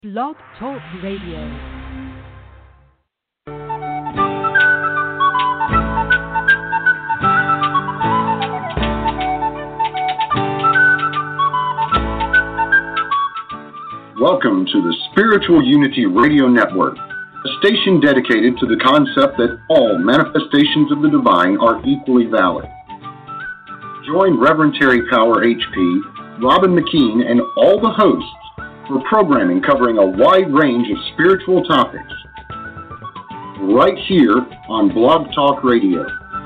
Blog Talk Radio. Welcome to the Spiritual Unity Radio Network, a station dedicated to the concept that all manifestations of the divine are equally valid. Join Reverend Terry Power HP, Robin McKean, and all the hosts for programming covering a wide range of spiritual topics, right here on Blog Talk Radio.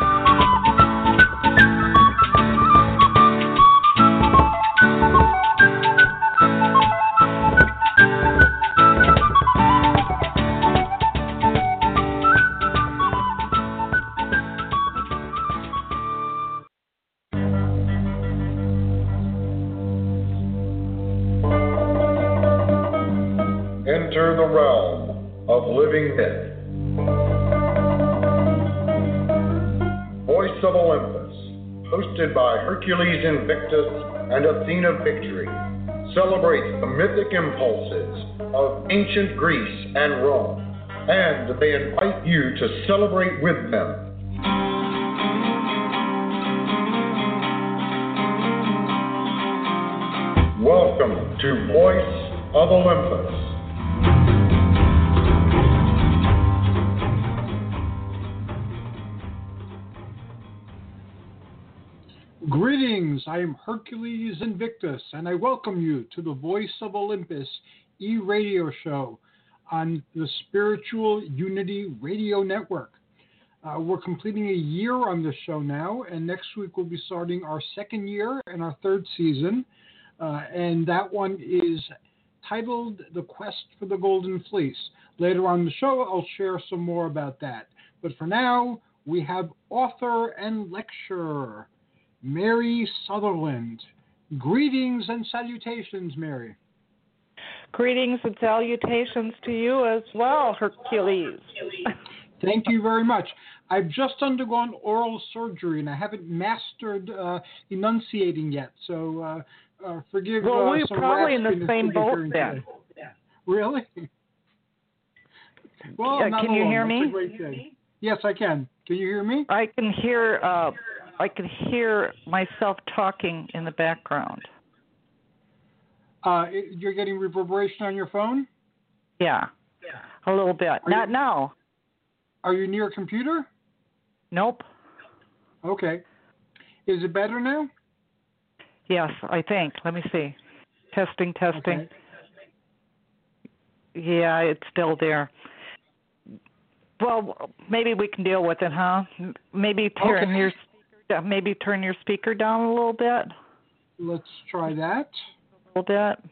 Enter the realm of living myth. Voice of Olympus, hosted by Hercules Invictus and Athena Victory, celebrates the mythic impulses of ancient Greece and Rome, and they invite you to celebrate with them. Welcome to Voice of Olympus. Greetings, I am Hercules Invictus, and I welcome you to the Voice of Olympus e-radio show on the Spiritual Unity Radio Network. We're completing a year on this show now, and next week we'll be starting our second year and our third season, and that one is titled The Quest for the Golden Fleece. Later on in the show, I'll share some more about that. But for now, we have author and lecturer Mary Sutherland. Greetings and salutations, Mary. Greetings and salutations to you as well, Hercules. Thank you very much. I've just undergone oral surgery, and I haven't mastered enunciating yet, so forgive well, we're some probably in the raspiness same boat then. Really? Well, can you alone. hear That's me? a great thing. Yes, I can. Can you hear me? I can hear myself talking in the background. You're getting reverberation on your phone? Yeah, a little bit. Not now. Are you near a computer? Nope. Okay. Is it better now? Yes, I think. Let me see. Testing. Okay. Yeah, it's still there. Well, maybe we can deal with it, huh? Maybe turn your speaker down a little bit. Let's try that. A little bit.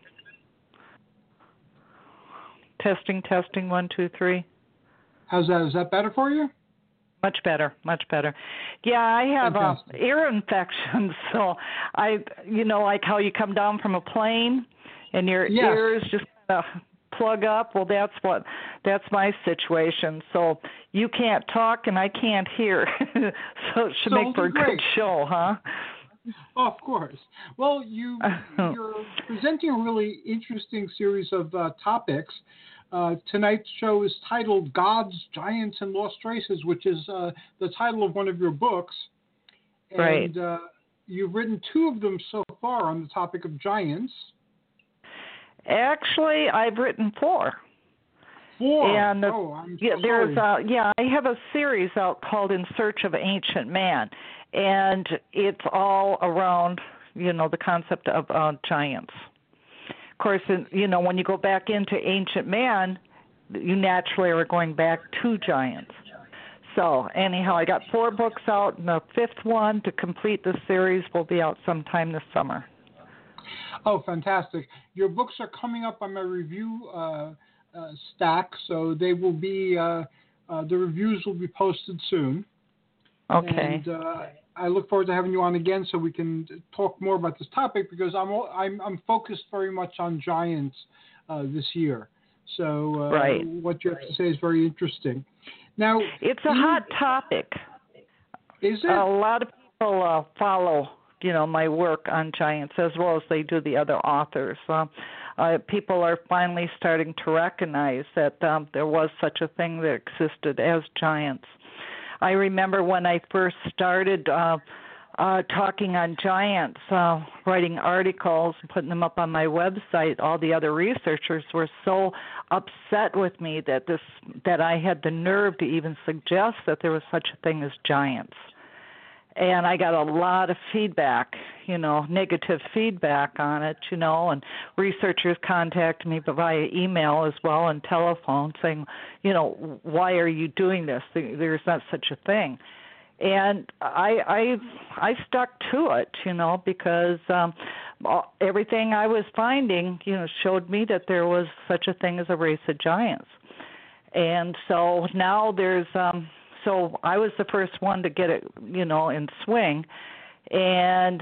Testing. 1, 2, 3. How's that? Is that better for you? Much better. Yeah, I have ear infections, so like how you come down from a plane and your ears just plug up. Well, that's my situation. So you can't talk and I can't hear. So it should make for a good show, huh? Oh, of course. Well, you're presenting a really interesting series of topics. Tonight's show is titled Gods, Giants, and Lost Races, which is the title of one of your books. And right. You've written 2 of them so far on the topic of giants. Actually, I've written 4. 4? And I'm so sorry. I have a series out called In Search of Ancient Man, and it's all around, the concept of giants. Of course, when you go back into Ancient Man, you naturally are going back to giants. So anyhow, I got 4 books out, and the 5th one to complete the series will be out sometime this summer. Oh, fantastic. Your books are coming up on my review stack, so they will be, the reviews will be posted soon. Okay. And I look forward to having you on again so we can talk more about this topic, because I'm focused very much on giants this year. So what you have to say is very interesting. Now, it's a hot topic. Is it? A lot of people follow my work on giants as well as they do the other authors. people are finally starting to recognize that there was such a thing that existed as giants. I remember when I first started talking on giants, writing articles and putting them up on my website, all the other researchers were so upset with me that I had the nerve to even suggest that there was such a thing as giants. And I got a lot of feedback, negative feedback on it, and researchers contacted me via email as well and telephone saying, why are you doing this? There's not such a thing. And I stuck to it, because everything I was finding, showed me that there was such a thing as a race of giants. And so now there's so I was the first one to get it, in swing, and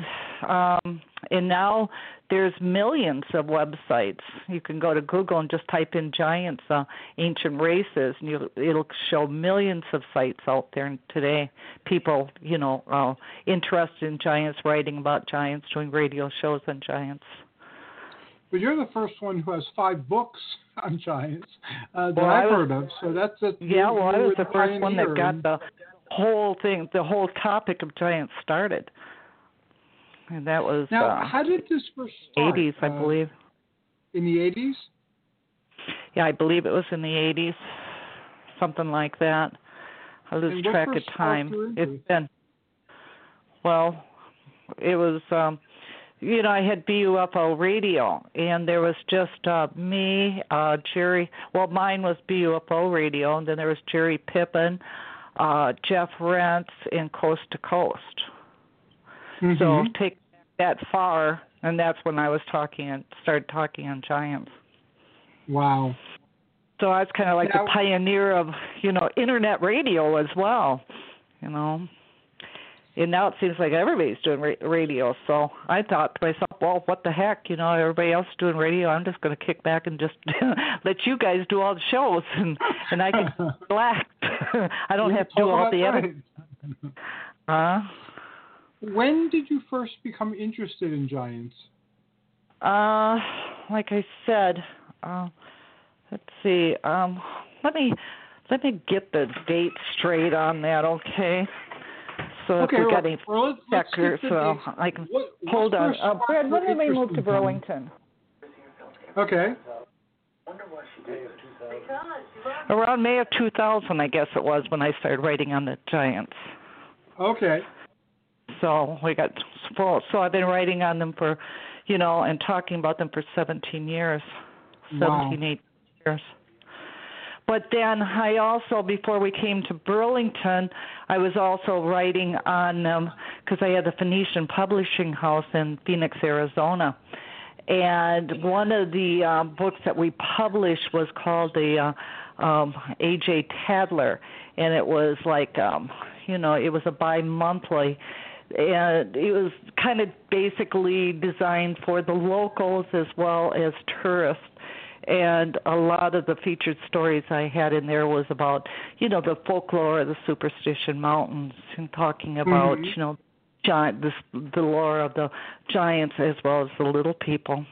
now there's millions of websites. You can go to Google and just type in giants, ancient races, and it'll show millions of sites out there today. People, interested in giants, writing about giants, doing radio shows on giants. But you're the first one who has 5 books on giants that I've heard of. So that's I was the first one that got the whole thing, the whole topic of giants started. And that was now. How did this first start? 80s, I believe. In the 80s? Yeah, I believe it was in the 80s, something like that. I lose track of time. It's been. Well, it was. I had BUFO radio, and there was just me, Jerry. Well, mine was BUFO radio, and then there was Jerry Pippin, Jeff Rentz, and Coast to Coast. Mm-hmm. So take that far, and that's when I was started talking on giants. Wow. So I was kind of like the pioneer of, internet radio as well, And now it seems like everybody's doing radio. So I thought to myself, well, what the heck? Everybody else is doing radio. I'm just going to kick back and just let you guys do all the shows, and I can relax. I don't have to do all the editing. When did you first become interested in giants? Like I said, let's see. Let me get the date straight on that, okay? So if we got any checkers, so I can hold on. Brad, when did we move to Burlington? Okay. Around May of 2000, I guess it was, when I started writing on the giants. Okay. So we got full. So I've been writing on them for, and talking about them for 17 years, 18 years. But then I also, before we came to Burlington, I was also writing on them because I had the Phoenician Publishing House in Phoenix, Arizona. And one of the books that we published was called the A.J. Tadler. And it was like, it was a bi-monthly. And it was kind of basically designed for the locals as well as tourists. And a lot of the featured stories I had in there was about, the folklore of the Superstition Mountains, and talking about, the lore of the giants as well as the little people.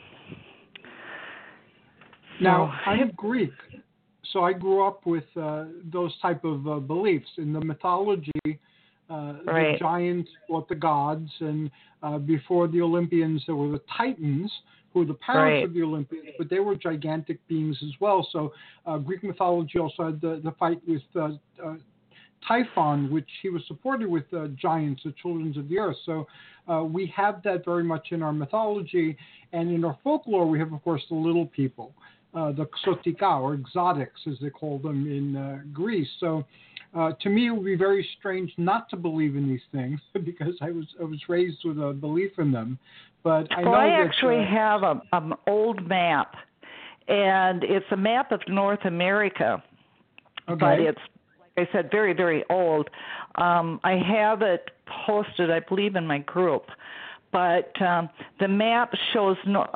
Now, I'm Greek, so I grew up with those type of beliefs. In the mythology, the giants fought the gods, and before the Olympians, there were the Titans, who were the parents of the Olympians, but they were gigantic beings as well. So Greek mythology also had the fight with Typhon, which he was supported with giants, the children of the earth. So we have that very much in our mythology. And in our folklore, we have, of course, the little people, the Xotika, or exotics, as they call them in Greece. So to me, it would be very strange not to believe in these things because I was raised with a belief in them. But I know I actually have an old map, and it's a map of North America. Okay. But it's, like I said, very, very old. I have it posted, I believe, in my group. But the map shows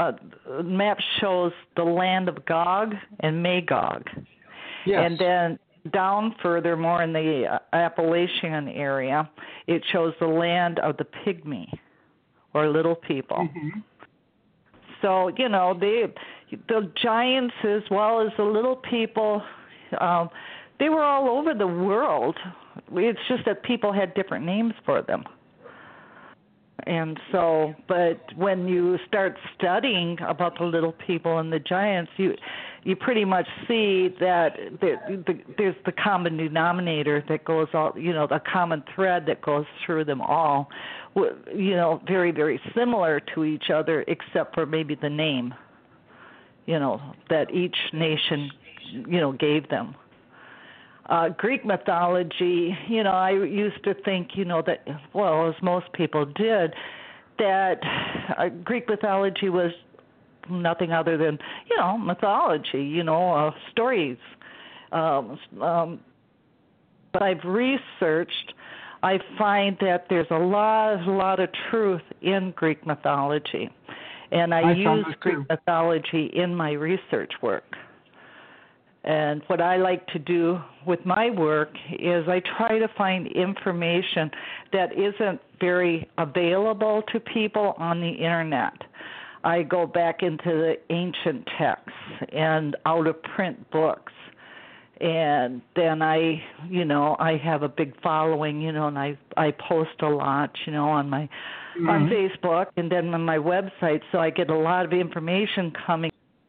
the land of Gog and Magog. Yes. And then down further, more in the Appalachian area, it shows the land of the Pygmy, or little people. Mm-hmm. so the giants as well as the little people, they were all over the world. It's just that people had different names for them. And so, but when you start studying about the little people and the giants, you pretty much see that there's the common denominator that goes all, the common thread that goes through them all, very, very similar to each other, except for maybe the name, that each nation, gave them. Greek mythology, I used to think, that, well, as most people did, that Greek mythology was nothing other than, mythology, stories. But I've researched, I find that there's a lot of truth in Greek mythology. And I use Greek mythology in my research work. And what I like to do with my work is I try to find information that isn't very available to people on the internet. I go back into the ancient texts and out-of-print books. And then I have a big following, and I post a lot, on my on Facebook and then on my website. So I get a lot of information coming.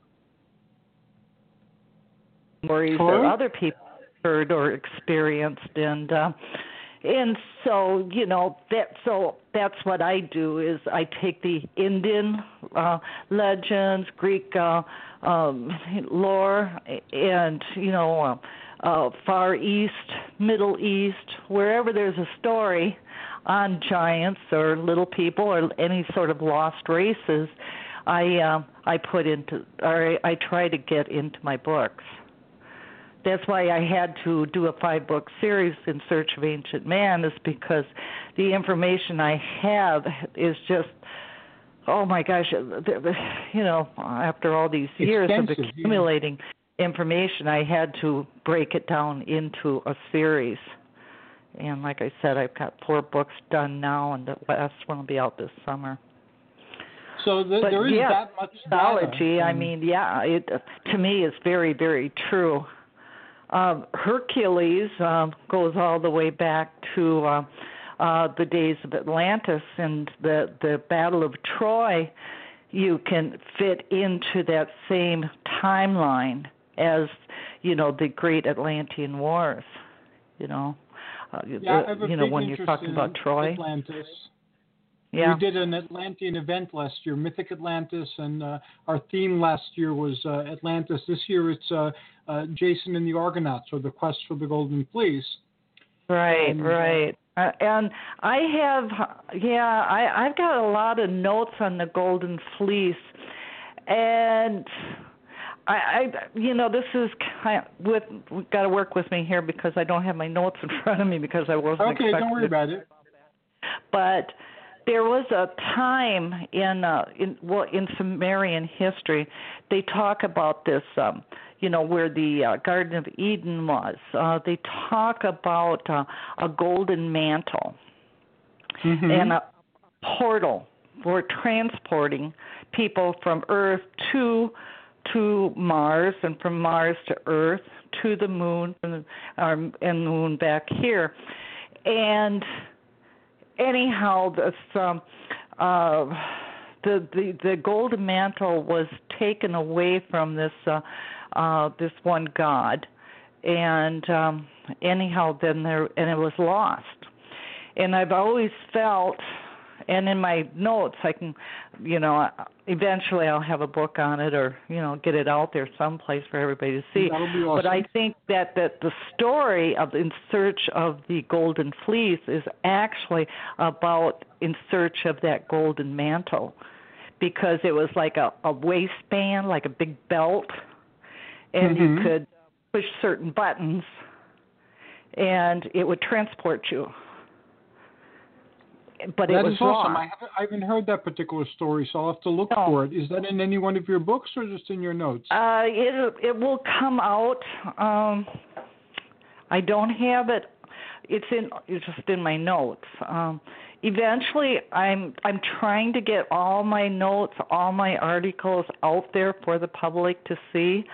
Stories that other people heard or experienced, and so that's what I do is I take the Indian legends, Greek lore, and Far East, Middle East, wherever there's a story on giants or little people or any sort of lost races, I try to get into my books. That's why I had to do a 5-book series in Search of Ancient Man, is because the information I have is just, oh my gosh, after all these years of accumulating information, I had to break it down into a series. And like I said, I've got 4 books done now, and the last one will be out this summer. So there is that much mythology. I mean, it to me is very, very true. Hercules goes all the way back to the days of Atlantis, and the Battle of Troy. You can fit into that same timeline as the Great Atlantean Wars. I have a big when you're talking about Troy. Atlantis. Yeah. We did an Atlantean event last year, Mythic Atlantis, and our theme last year was Atlantis. This year it's Jason and the Argonauts, or the Quest for the Golden Fleece. Right. And I have, I've got a lot of notes on the Golden Fleece, and I this is we've got to work with me here because I don't have my notes in front of me because I wasn't expecting. Okay, don't worry about it. But there was a time in Sumerian history, they talk about this, where the Garden of Eden was. They talk about a golden mantle and a portal for transporting people from Earth to Mars, and from Mars to Earth to the moon, and the moon back here. And anyhow, the golden mantle was taken away from this one god, and anyhow, then it was lost. And I've always felt, and in my notes, I can, eventually I'll have a book on it, or get it out there someplace for everybody to see. That'll be awesome. But I think that the story of In Search of the Golden Fleece is actually about in search of that golden mantle, because it was like a waistband, like a big belt, and you could push certain buttons, and it would transport you. But that it was is awesome. wrong. I haven't heard that particular story, so I'll have to look for it. Is that in any one of your books or just in your notes? It will come out. I don't have it it's just in my notes. Eventually, I'm trying to get all my notes, all my articles out there for the public to see.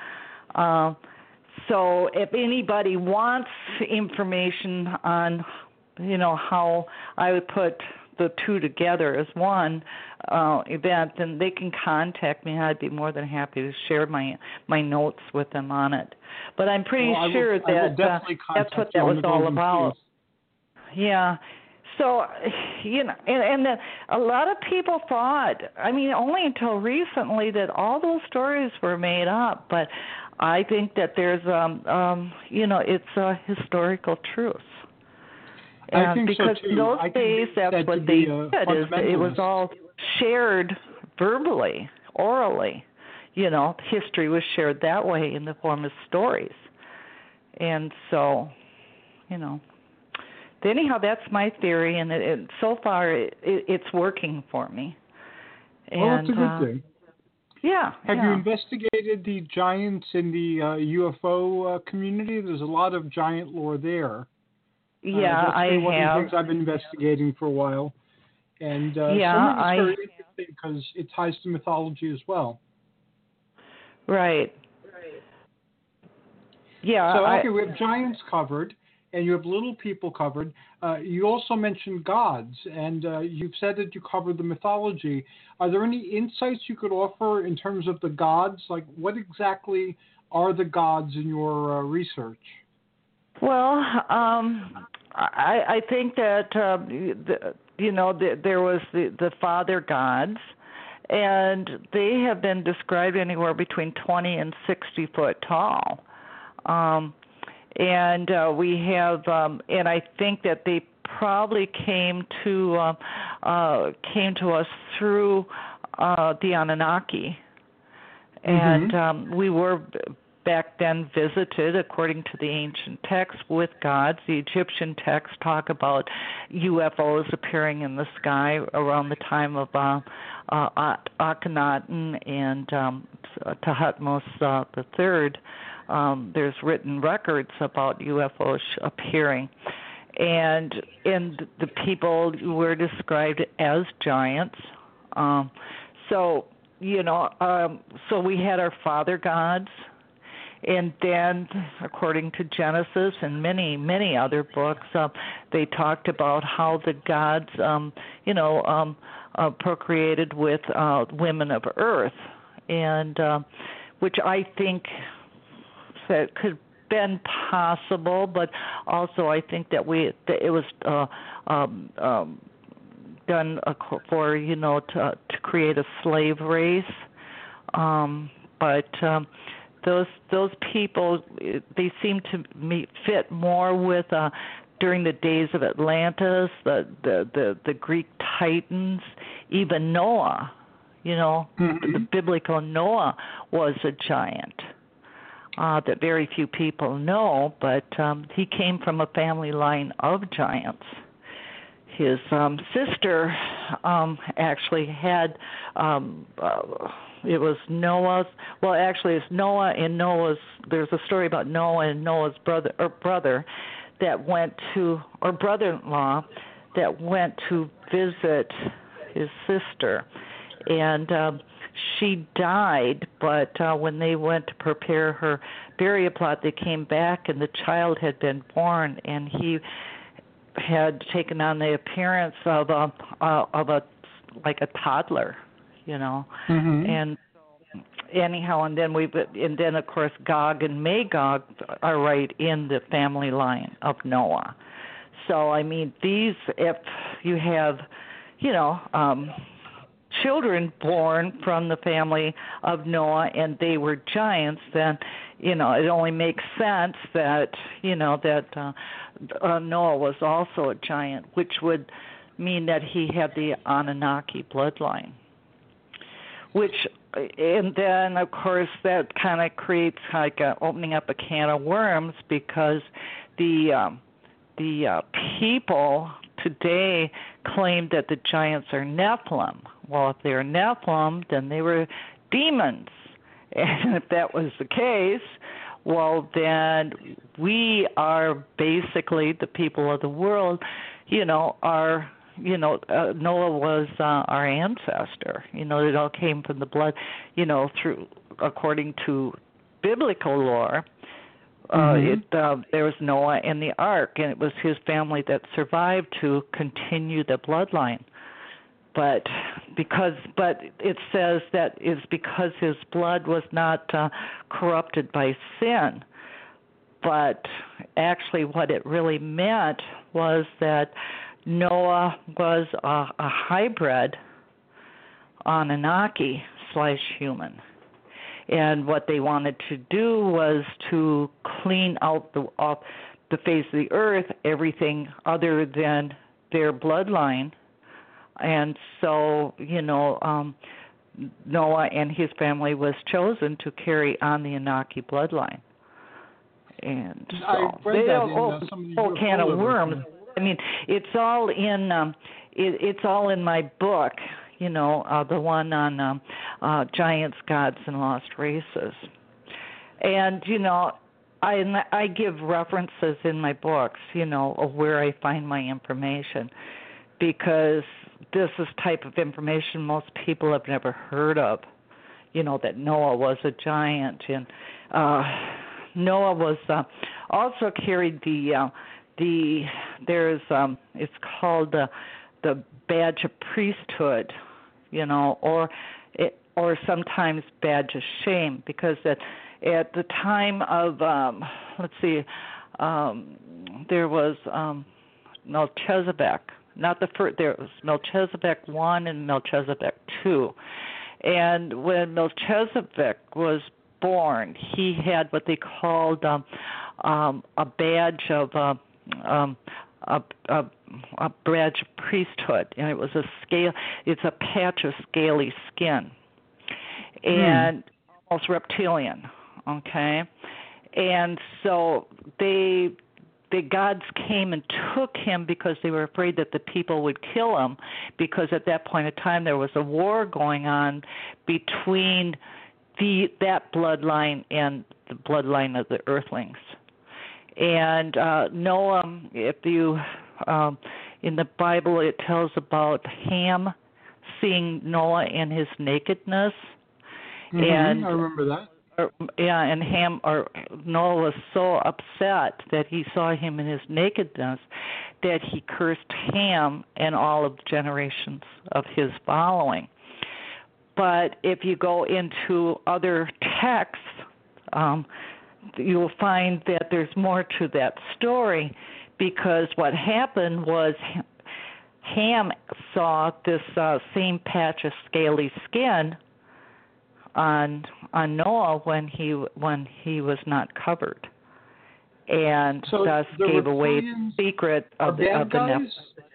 So if anybody wants information on, how I would put the two together as one event, then they can contact me. I'd be more than happy to share my notes with them on it. But I'm pretty sure that that's what that was all about. Yeah. So, and a lot of people thought, only until recently, that all those stories were made up. But I think that there's, it's a historical truth. I think because so too. In those days, that's what they did. It was all shared verbally, orally. History was shared that way in the form of stories. And so, anyhow, that's my theory, and so far it's working for me. Well, that's a good thing. Yeah. Have you investigated the giants in the UFO community? There's a lot of giant lore there. Yeah, that's I one have. of the things I've been investigating for a while. And some of it's very interesting because it ties to mythology as well. Right. Yeah. So, we have giants covered, and you have little people covered. You also mentioned gods, and you've said that you covered the mythology. Are there any insights you could offer in terms of the gods? Like, what exactly are the gods in your research? Well, I think that there was the father gods, and they have been described anywhere between 20 and 60 foot tall. And we have, and I think that they probably came to us through the Anunnaki, and we were back then visited, according to the ancient texts, with gods. The Egyptian texts talk about UFOs appearing in the sky around the time of Akhenaten and Thutmose III. There's written records about UFOs appearing. And the people were described as giants. So we had our father gods. And then, according to Genesis and many, many other books, they talked about how the gods, procreated with women of Earth, and which I think that could have been possible, but also I think that it was done for to create a slave race, but. Those people, they seem to fit more with during the days of Atlantis, the Greek Titans, even Noah. The biblical Noah was a giant that very few people know, but he came from a family line of giants. His sister actually had. It was Noah's. Well, actually, it's Noah and Noah's. There's a story about Noah and Noah's brother that went to, or brother-in-law that went to visit his sister, and she died. But when they went to prepare her burial plot, they came back, and the child had been born, and he had taken on the appearance of a like a toddler. And anyhow, and then of course Gog and Magog are right in the family line of Noah. So these, if you have, children born from the family of Noah and they were giants, then it only makes sense that Noah was also a giant, which would mean that he had the Anunnaki bloodline. And then, of course, that kind of creates like opening up a can of worms, because the people today claim that the giants are Nephilim. Well, if they're Nephilim, then they were demons. And if that was the case, well, then we are basically the people of the world, Noah was our ancestor. It all came from the blood, through according to biblical lore. There was Noah in the ark, and it was his family that survived to continue the bloodline. But it says that it's because his blood was not corrupted by sin. But actually, what it really meant was that Noah was a hybrid Anunnaki/human. And what they wanted to do was to clean out off the face of the earth everything other than their bloodline. And so, Noah and his family was chosen to carry on the Anunnaki bloodline. And so I read that in some of the whole can of worms. I mean, it's all in it's all in my book. The one on giants, gods, and lost races. And I give references in my books, of where I find my information, because this is type of information most people have never heard of. That Noah was a giant, and Noah was also carried it's called the badge of priesthood, or sometimes badge of shame, because at the time of there was Melchizedek. Not the first. There was Melchizedek I and Melchizedek II, and when Melchizedek was born, he had what they called a badge of a badge of priesthood, and it was a scale. It's a patch of scaly skin, and almost reptilian. Okay, and so the gods came and took him because they were afraid that the people would kill him, because at that point in time there was a war going on between that bloodline and the bloodline of the earthlings. And Noah, if you in the Bible, it tells about Ham seeing Noah in his nakedness. And I remember that. And Noah was so upset that he saw him in his nakedness that he cursed Ham and all of the generations of his following. But if you go into other texts, you'll find that there's more to that story, because what happened was Ham saw this same patch of scaly skin on Noah when he was not covered, and so thus gave away the secret of the Nephilim.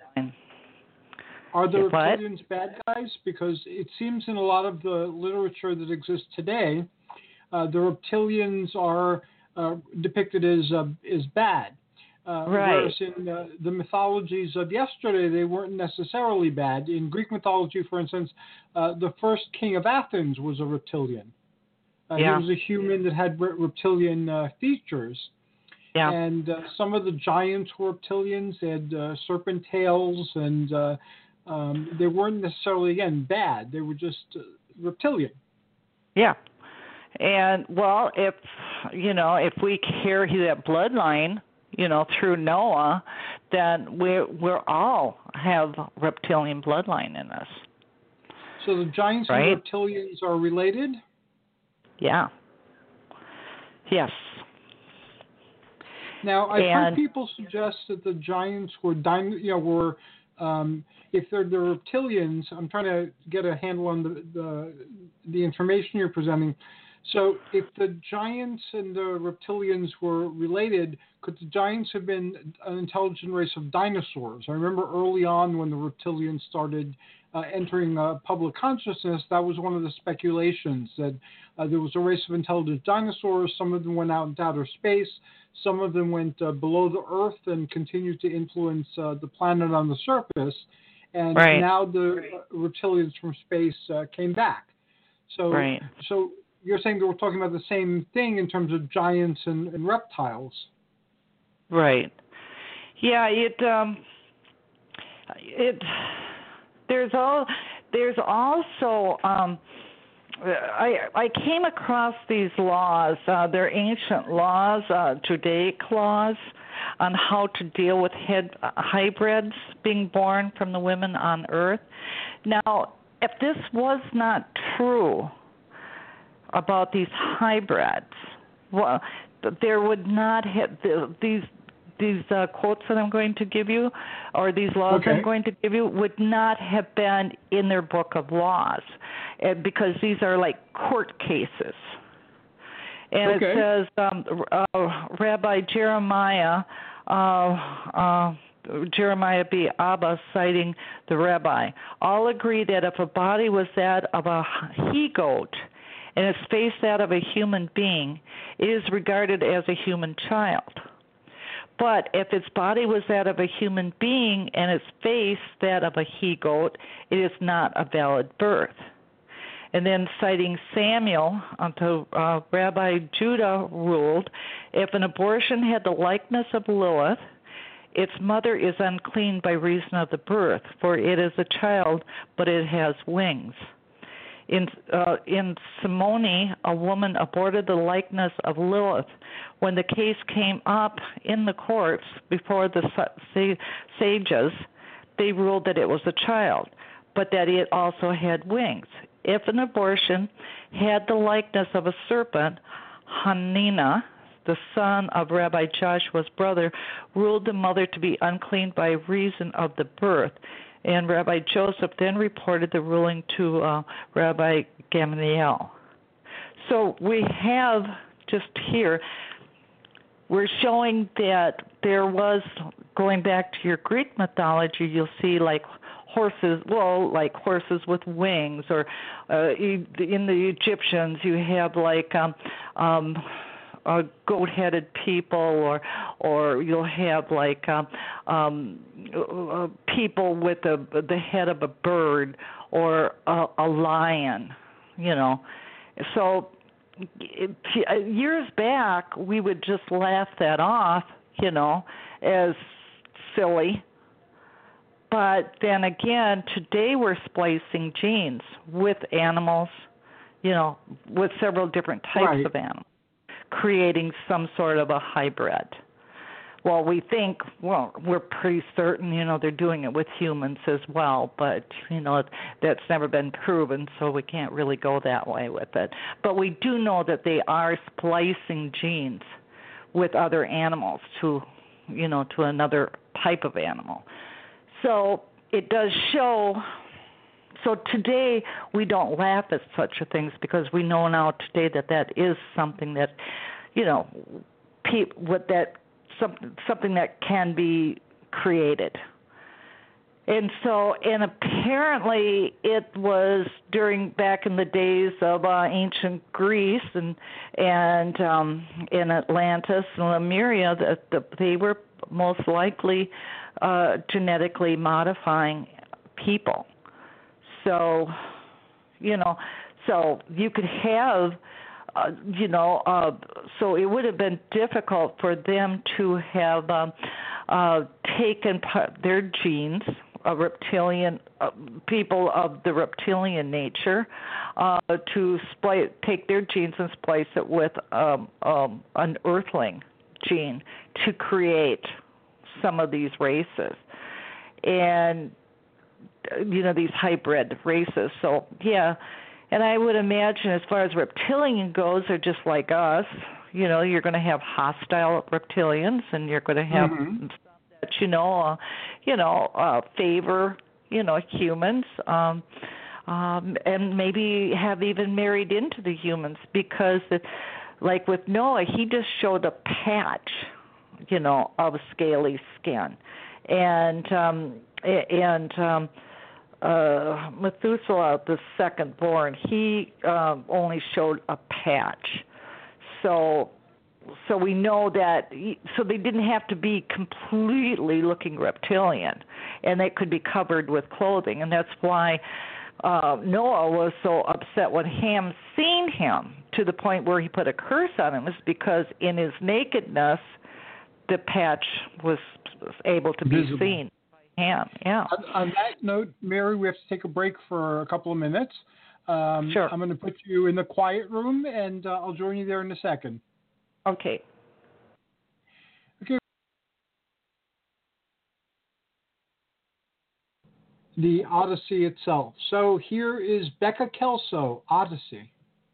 Are the reptilians bad guys? Because it seems in a lot of the literature that exists today, the reptilians are depicted as bad. Whereas in the mythologies of yesterday, they weren't necessarily bad. In Greek mythology, for instance, the first king of Athens was a reptilian. He was a human that had reptilian features. Yeah. And some of the giants were reptilians. They had serpent tails, and they weren't necessarily, again, bad. They were just reptilian. Yeah. And, well, if we carry that bloodline, through Noah, then we're all have reptilian bloodline in us. So the giants and reptilians are related? Yeah. Yes. Now, I've heard people suggest that the giants were if they're the reptilians, I'm trying to get a handle on the information you're presenting. So if the giants and the reptilians were related, could the giants have been an intelligent race of dinosaurs? I remember early on when the reptilians started entering public consciousness, that was one of the speculations, that there was a race of intelligent dinosaurs. Some of them went out into outer space. Some of them went below the Earth and continued to influence the planet on the surface. And now the reptilians from space came back. So you're saying that we're talking about the same thing in terms of giants and reptiles. Right. Yeah. There's also. I came across these laws. They're ancient laws, Judaic laws, on how to deal with hybrids being born from the women on Earth. Now, if this was not true about these hybrids, well, there would not have these quotes that I'm going to give you, or these laws I'm going to give you, would not have been in their book of laws, because these are like court cases. And it says, Rabbi Jeremiah B. Abba, citing the rabbi, all agree that if a body was that of a he-goat and its face that of a human being, it is regarded as a human child. But if its body was that of a human being and its face that of a he-goat, it is not a valid birth. And then citing Samuel, Rabbi Judah ruled, if an abortion had the likeness of Lilith, its mother is unclean by reason of the birth, for it is a child, but it has wings. In Simoni, a woman aborted the likeness of Lilith. When the case came up in the courts before the sages, they ruled that it was a child, but that it also had wings. If an abortion had the likeness of a serpent, Hanina, the son of Rabbi Joshua's brother, ruled the mother to be unclean by reason of the birth. And Rabbi Joseph then reported the ruling to Rabbi Gamaliel. So we have just here, we're showing that there was, going back to your Greek mythology, you'll see like horses with wings, or in the Egyptians you have like goat-headed people, or you'll have like people with the head of a bird, or a lion, So years back we would just laugh that off, as silly. But then again, today we're splicing genes with animals, with several different types of animals, creating some sort of a hybrid. Well, we're pretty certain, they're doing it with humans as well, but, that's never been proven, so we can't really go that way with it. But we do know that they are splicing genes with other animals to another type of animal. So it does show. So today we don't laugh at such things, because we know now today that is something that, something that can be created. And apparently it was back in the days of ancient Greece and in Atlantis and Lemuria that they were most likely genetically modifying people. So, so you could have, so it would have been difficult for them to have taken their genes, reptilian people of the reptilian nature, to take their genes and splice it with an earthling gene to create some of these races, and these hybrid races. So yeah, and I would imagine as far as reptilian goes, they're just like us. You're going to have hostile reptilians, and you're going to have some that favor humans, and maybe have even married into the humans, because like with Noah, he just showed a patch of scaly skin, and Methuselah, the second born, he only showed a patch. So we know that. So they didn't have to be completely looking reptilian, and they could be covered with clothing, and that's why Noah was so upset when Ham seen him to the point where he put a curse on him, is because in his nakedness, the patch was able to be visible. seen by Ham. Yeah. On that note, Mary, we have to take a break for a couple of minutes. Sure. I'm going to put you in the quiet room, and I'll join you there in a second. Okay. The Odyssey itself. So here is Becca Kelso, Odyssey.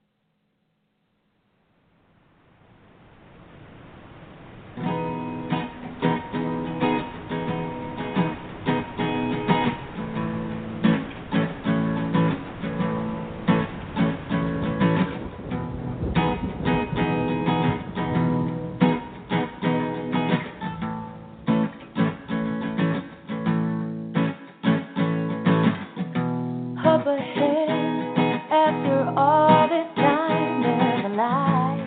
Up ahead, after all this time, there's a light.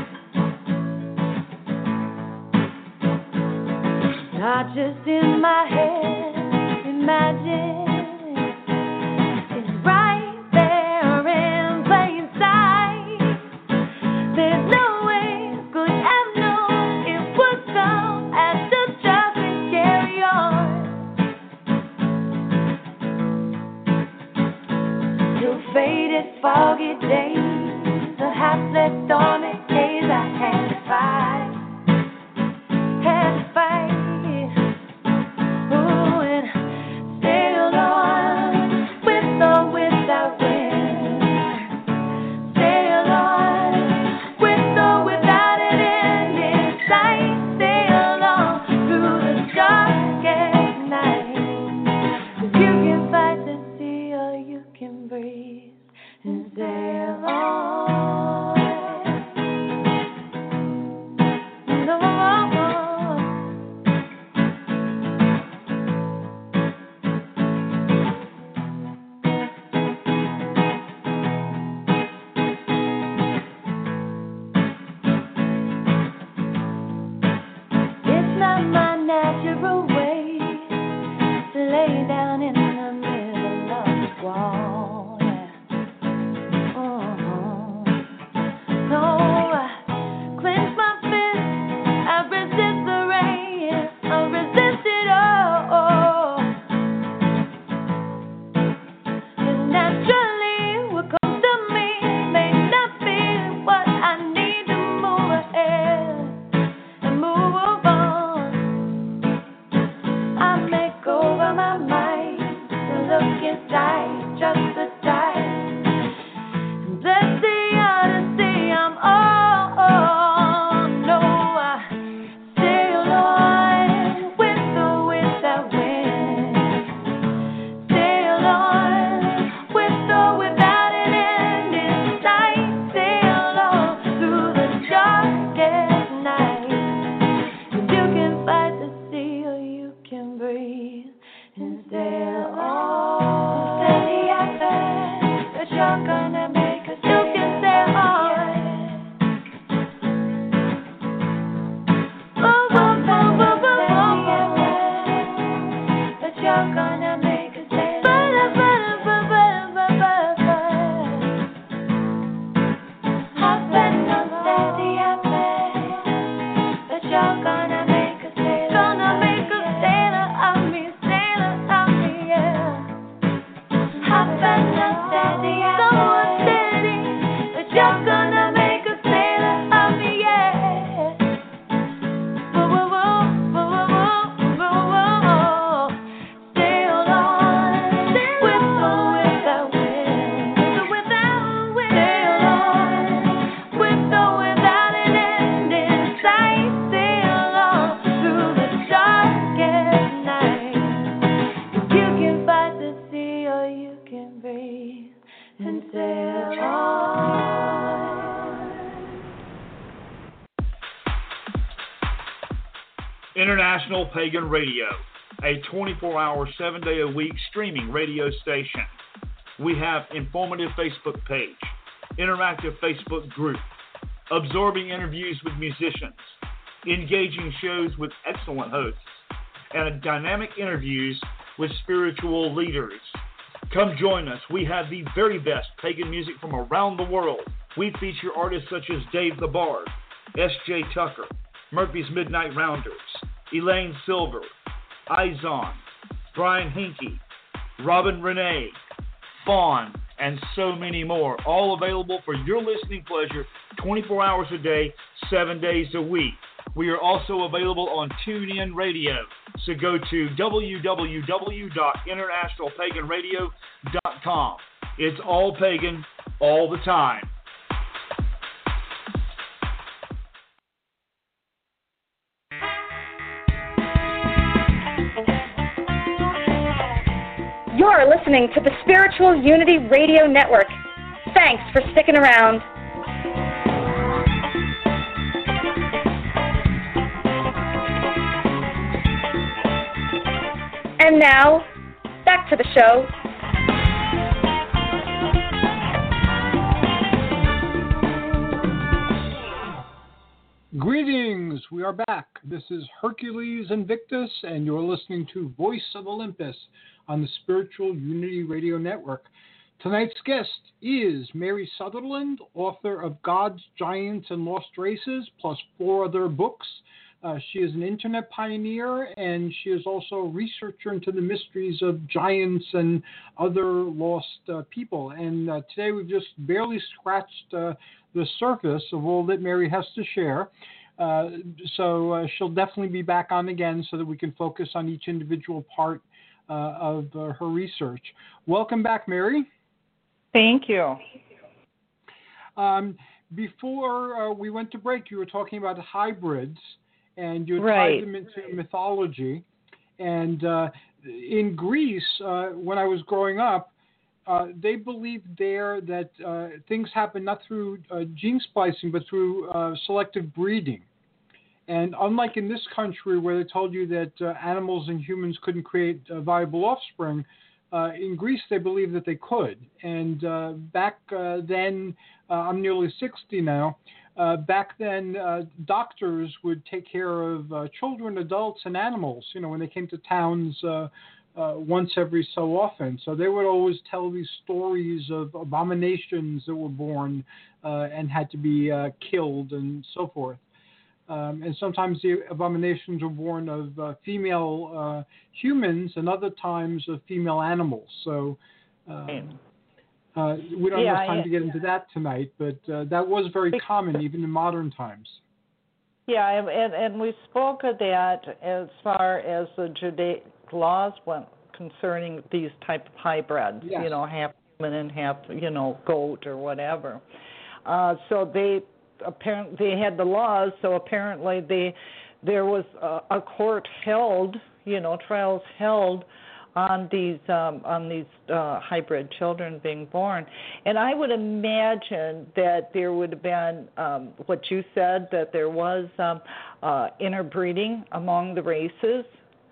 Not just in my head, imagine it's right there in plain sight. There's no way I could have known it would come as just and carry on. Faded, foggy days, a half-slept dormant haze. I had to fight, ooh, and sailed on with or without wind. Sailed on with or without an end in sight. Sailed on through the darkest night. If you can fight the sea or you can breathe and sail on. No, it's not my natural way to lay down in the middle of the squall. Just the time. Bless the Odyssey, I'm on. No, I sail on with or without wind. Sail on with or without an end in sight. Sail on through the darkest night. If you can fight the sea or you can breathe and sail on. Steady at best, but you're gonna make us. You can sail on. Oh, oh, oh, oh, oh, oh. But you're gonna make us sail on. I've been no steady at best, but you're gonna make us sail on. Gonna make a sailor of me, yeah. I've been no steady at best. So steady, but you're gonna make a sailor of me, yeah. Whoa, whoa, whoa, whoa, whoa, whoa, whoa. Sail on, with or without wind. Sail on, with or without an end in sight. Sail on through the darkest night. If you can fight the sea or you can breathe and sail on. International Pagan Radio, a 24-hour, 7-day-a-week streaming radio station. We have informative Facebook page, interactive Facebook group, absorbing interviews with musicians, engaging shows with excellent hosts, and dynamic interviews with spiritual leaders. Come join us. We have the very best pagan music from around the world. We feature artists such as Dave the Bard, S.J. Tucker, Murphy's Midnight Rounders, Elaine Silver, Izon, Brian Hinkey, Robin Renee, Fawn, and so many more. All available for your listening pleasure 24 hours a day, 7 days a week. We are also available on TuneIn Radio. So go to www.internationalpaganradio.com. It's all pagan, all the time. You're listening to the Spiritual Unity Radio Network. Thanks for sticking around. And now, back to the show. Greetings, we are back. This is Hercules Invictus, and you're listening to Voice of Olympus on the Spiritual Unity Radio Network. Tonight's guest is Mary Sutherland, author of Gods, Giants, and Lost Races, plus 4 other books. She is an internet pioneer, and she is also a researcher into the mysteries of giants and other lost people. And today we've just barely scratched the surface of all that Mary has to share. So she'll definitely be back on again so that we can focus on each individual part of her research. Welcome back, Mary. Thank you. Before we went to break, you were talking about hybrids, and you Right. tied them into mythology. And in Greece, when I was growing up, they believed there that things happen not through gene splicing, but through selective breeding. And unlike in this country where they told you that animals and humans couldn't create viable offspring, in Greece they believed that they could. And back then, I'm nearly 60 now, back then doctors would take care of children, adults, and animals, when they came to towns once every so often. So they would always tell these stories of abominations that were born and had to be killed and so forth. And sometimes the abominations were born of female humans and other times of female animals. So we don't have time to get into that tonight, but that was very common even in modern times. Yeah, and we spoke of that as far as the Judaic laws went concerning these type of hybrids, Yes. Half human and half, goat or whatever. So they had the laws, so apparently there was a court held, trials held on these hybrid children being born. And I would imagine that there would have been what you said, that there was interbreeding among the races,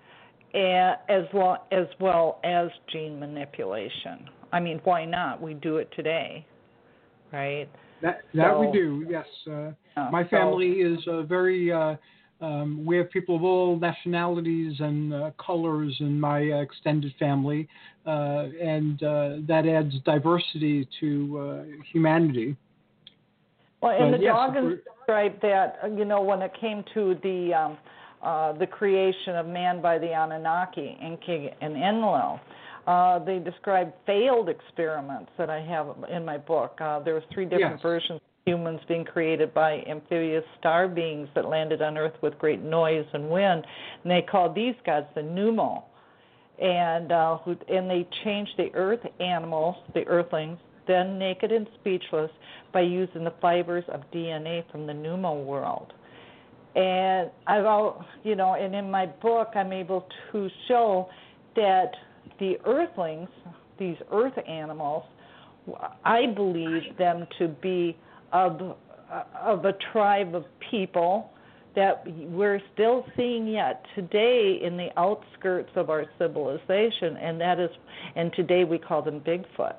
as well as gene manipulation. I mean, why not? We do it today, right? That we do, yes. My family is very, we have people of all nationalities and colors in my extended family, and that adds diversity to humanity. Well, and the Doggins described that, when it came to the creation of man by the Anunnaki, Enki and Enlil, they described failed experiments that I have in my book. There was 3 different versions of humans being created by amphibious star beings that landed on Earth with great noise and wind, and they called these gods the Pneumo. And they changed the Earth animals, the Earthlings, then naked and speechless, by using the fibers of DNA from the Pneumo world. And and in my book, I'm able to show that the Earthlings, these Earth animals, I believe them to be of a tribe of people that we're still seeing yet today in the outskirts of our civilization, and today we call them Bigfoot.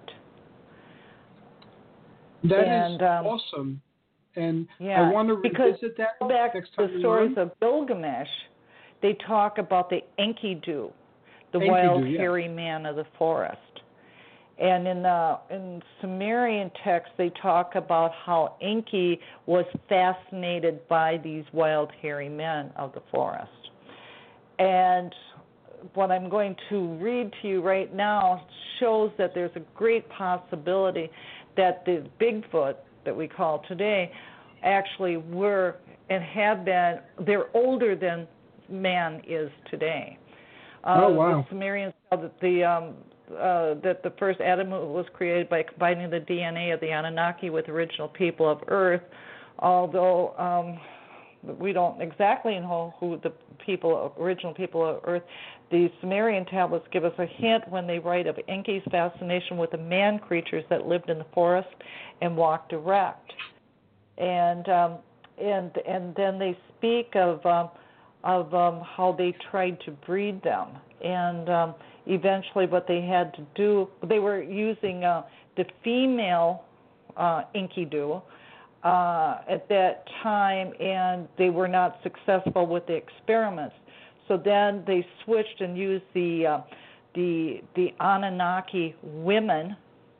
That is awesome. And I want to revisit that back next to time. The stories of Gilgamesh, they talk about the Enkidu, the wild, hairy man of the forest. And in Sumerian texts, they talk about how Enki was fascinated by these wild, hairy men of the forest. And what I'm going to read to you right now shows that there's a great possibility that the Bigfoot that we call today actually were and have been, they're older than man is today. Wow. The Sumerians said that the first Adam was created by combining the DNA of the Anunnaki with original people of Earth, although we don't exactly know who the original people of Earth. The Sumerian tablets give us a hint when they write of Enki's fascination with the man creatures that lived in the forest and walked erect, and then they speak of how they tried to breed them, and eventually what they had to do, they were using the female Enkidu at that time, and they were not successful with the experiments. So then they switched and used the Anunnaki women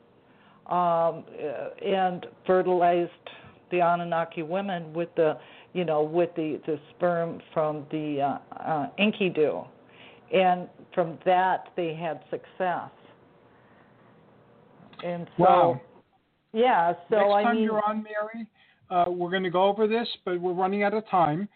and fertilized the Anunnaki women with the sperm from the Enkidu, and from that they had success. And so, wow. Yeah. So next I time mean, you're on, Mary, we're going to go over this, but we're running out of time.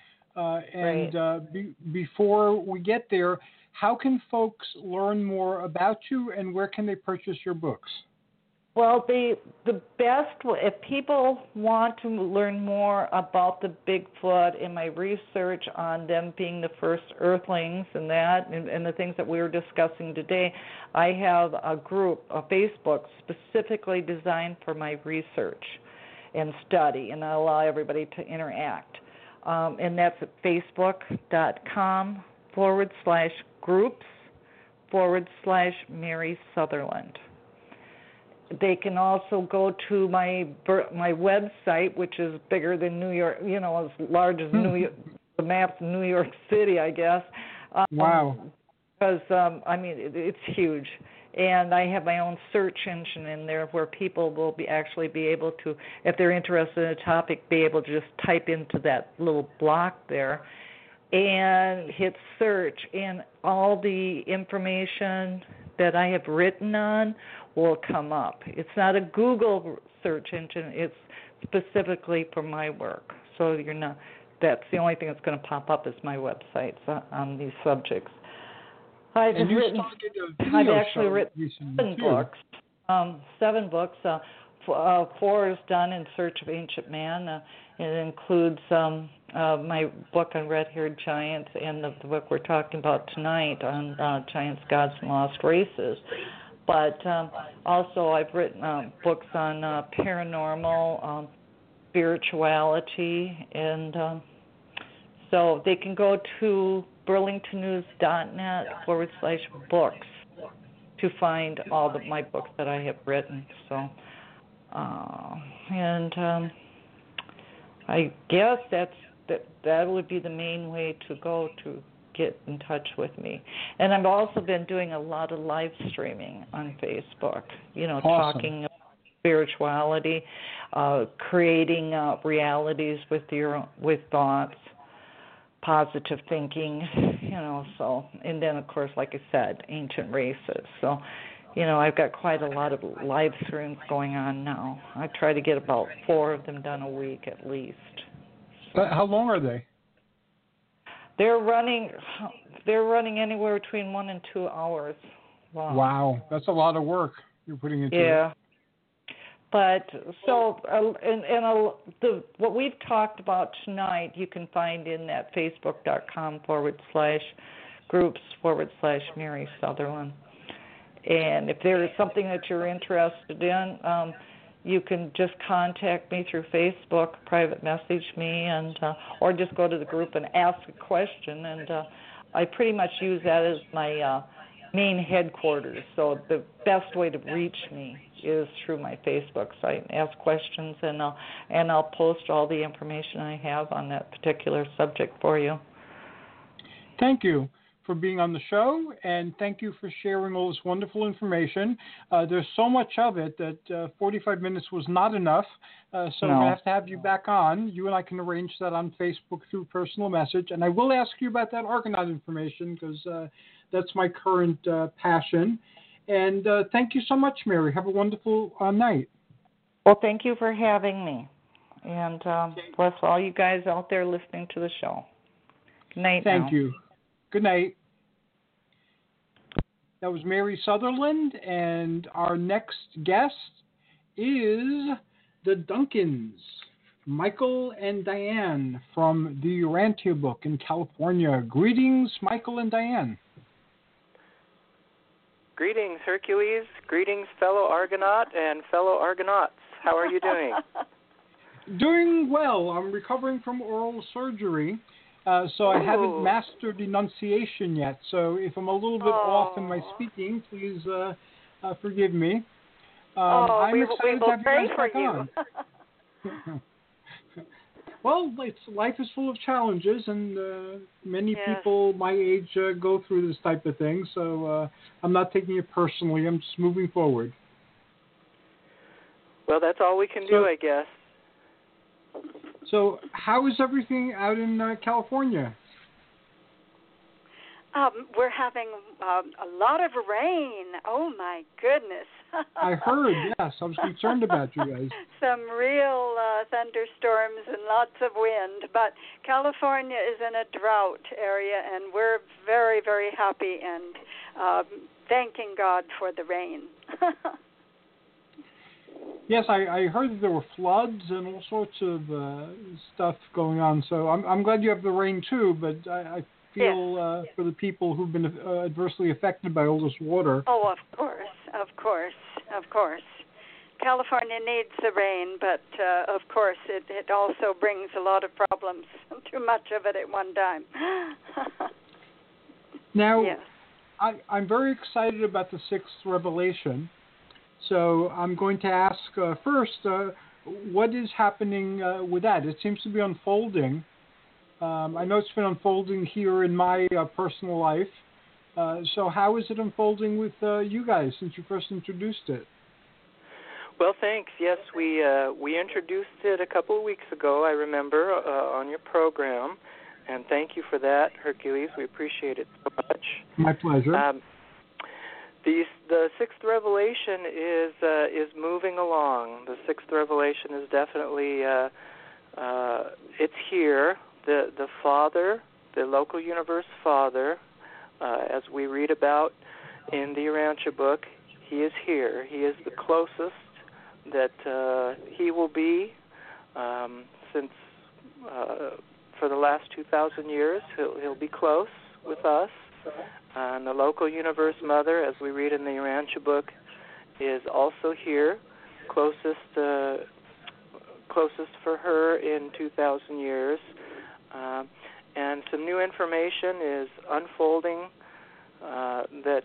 Before we get there, how can folks learn more about you, and where can they purchase your books? Well, the best, if people want to learn more about the Bigfoot and my research on them being the first Earthlings and that, and the things that we were discussing today, I have a group, a Facebook, specifically designed for my research and study, and I allow everybody to interact. And that's at facebook.com/groups/Mary Sutherland. They can also go to my website, which is bigger than New York, as large as New York, the maps of New York City, I guess. Wow. Because, it's huge. And I have my own search engine in there where people will be able to, if they're interested in a topic, be able to just type into that little block there and hit search. And all the information that I have written on will come up. It's not a Google search engine. It's specifically for my work. So that's the only thing that's going to pop up is my websites on these subjects. I've actually written 7 books. 7 books. 4 is done in Search of Ancient Man. It includes my book on red-haired giants and the book we're talking about tonight on giants, gods, and lost races. But also I've written books on paranormal, spirituality, and so they can go to burlingtonnews.net/books to find all of my books that I have written. So, I guess that would be the main way to go to get in touch with me. And I've also been doing a lot of live streaming on Facebook, Awesome. Talking about spirituality, creating realities with thoughts, positive thinking, so, and then of course, like I said, ancient races. So, I've got quite a lot of live streams going on now. I try to get about 4 of them done a week at least. How long are they? They're running anywhere between 1 and 2 hours long. Wow, that's a lot of work you're putting into it. Yeah. But so, what we've talked about tonight, you can find in that facebook.com/groups/Mary Sutherland. And if there is something that you're interested in, you can just contact me through Facebook, private message me, and or just go to the group and ask a question. And I pretty much use that as my main headquarters. So the best way to reach me is through my Facebook site. Ask questions, and I'll post all the information I have on that particular subject for you. Thank you for being on the show, and thank you for sharing all this wonderful information. There's so much of it that 45 minutes was not enough, so we're going to have you back on. You and I can arrange that on Facebook through personal message, and I will ask you about that Argonaut information because that's my current passion. And thank you so much, Mary. Have a wonderful night. Well, thank you for having me, and bless all you guys out there listening to the show. Good night. Thank you. Good night. That was Mary Sutherland, and our next guest is the Duncans, Michael and Diane from the Urantia Book in California. Greetings, Michael and Diane. Greetings, Hercules. Greetings, fellow Argonaut and fellow Argonauts. How are you doing? Doing well. I'm recovering from oral surgery. So I haven't mastered enunciation yet. So if I'm a little bit off in my speaking, please forgive me. I'm excited to have you guys back on. Well, life is full of challenges, and many people my age go through this type of thing. So I'm not taking it personally. I'm just moving forward. Well, that's all we can do, I guess. So, how is everything out in California? We're having a lot of rain. Oh, my goodness. I heard, yes. I was concerned about you guys. Some real thunderstorms and lots of wind. But California is in a drought area, and we're very, very happy and thanking God for the rain. Yes, I heard that there were floods and all sorts of stuff going on. So I'm glad you have the rain too. But I feel for the people who've been adversely affected by all this water. Oh, of course. California needs the rain, but of course it also brings a lot of problems. Too much of it at one time. Now, I'm very excited about the sixth revelation. So I'm going to ask first, what is happening with that? It seems to be unfolding. I know it's been unfolding here in my personal life. So how is it unfolding with you guys since you first introduced it? Well, thanks. Yes, we introduced it a couple of weeks ago, I remember, on your program. And thank you for that, Hercules. We appreciate it so much. My pleasure. The sixth revelation is moving along. The sixth revelation is definitely it's here. The Father, the local universe Father, as we read about in the Urantia book, he is here. He is the closest that he will be since for the last 2,000 years. He'll be close with us. And the local universe mother, as we read in the Urantia book, is also here, closest for her in 2,000 years. And some new information is unfolding that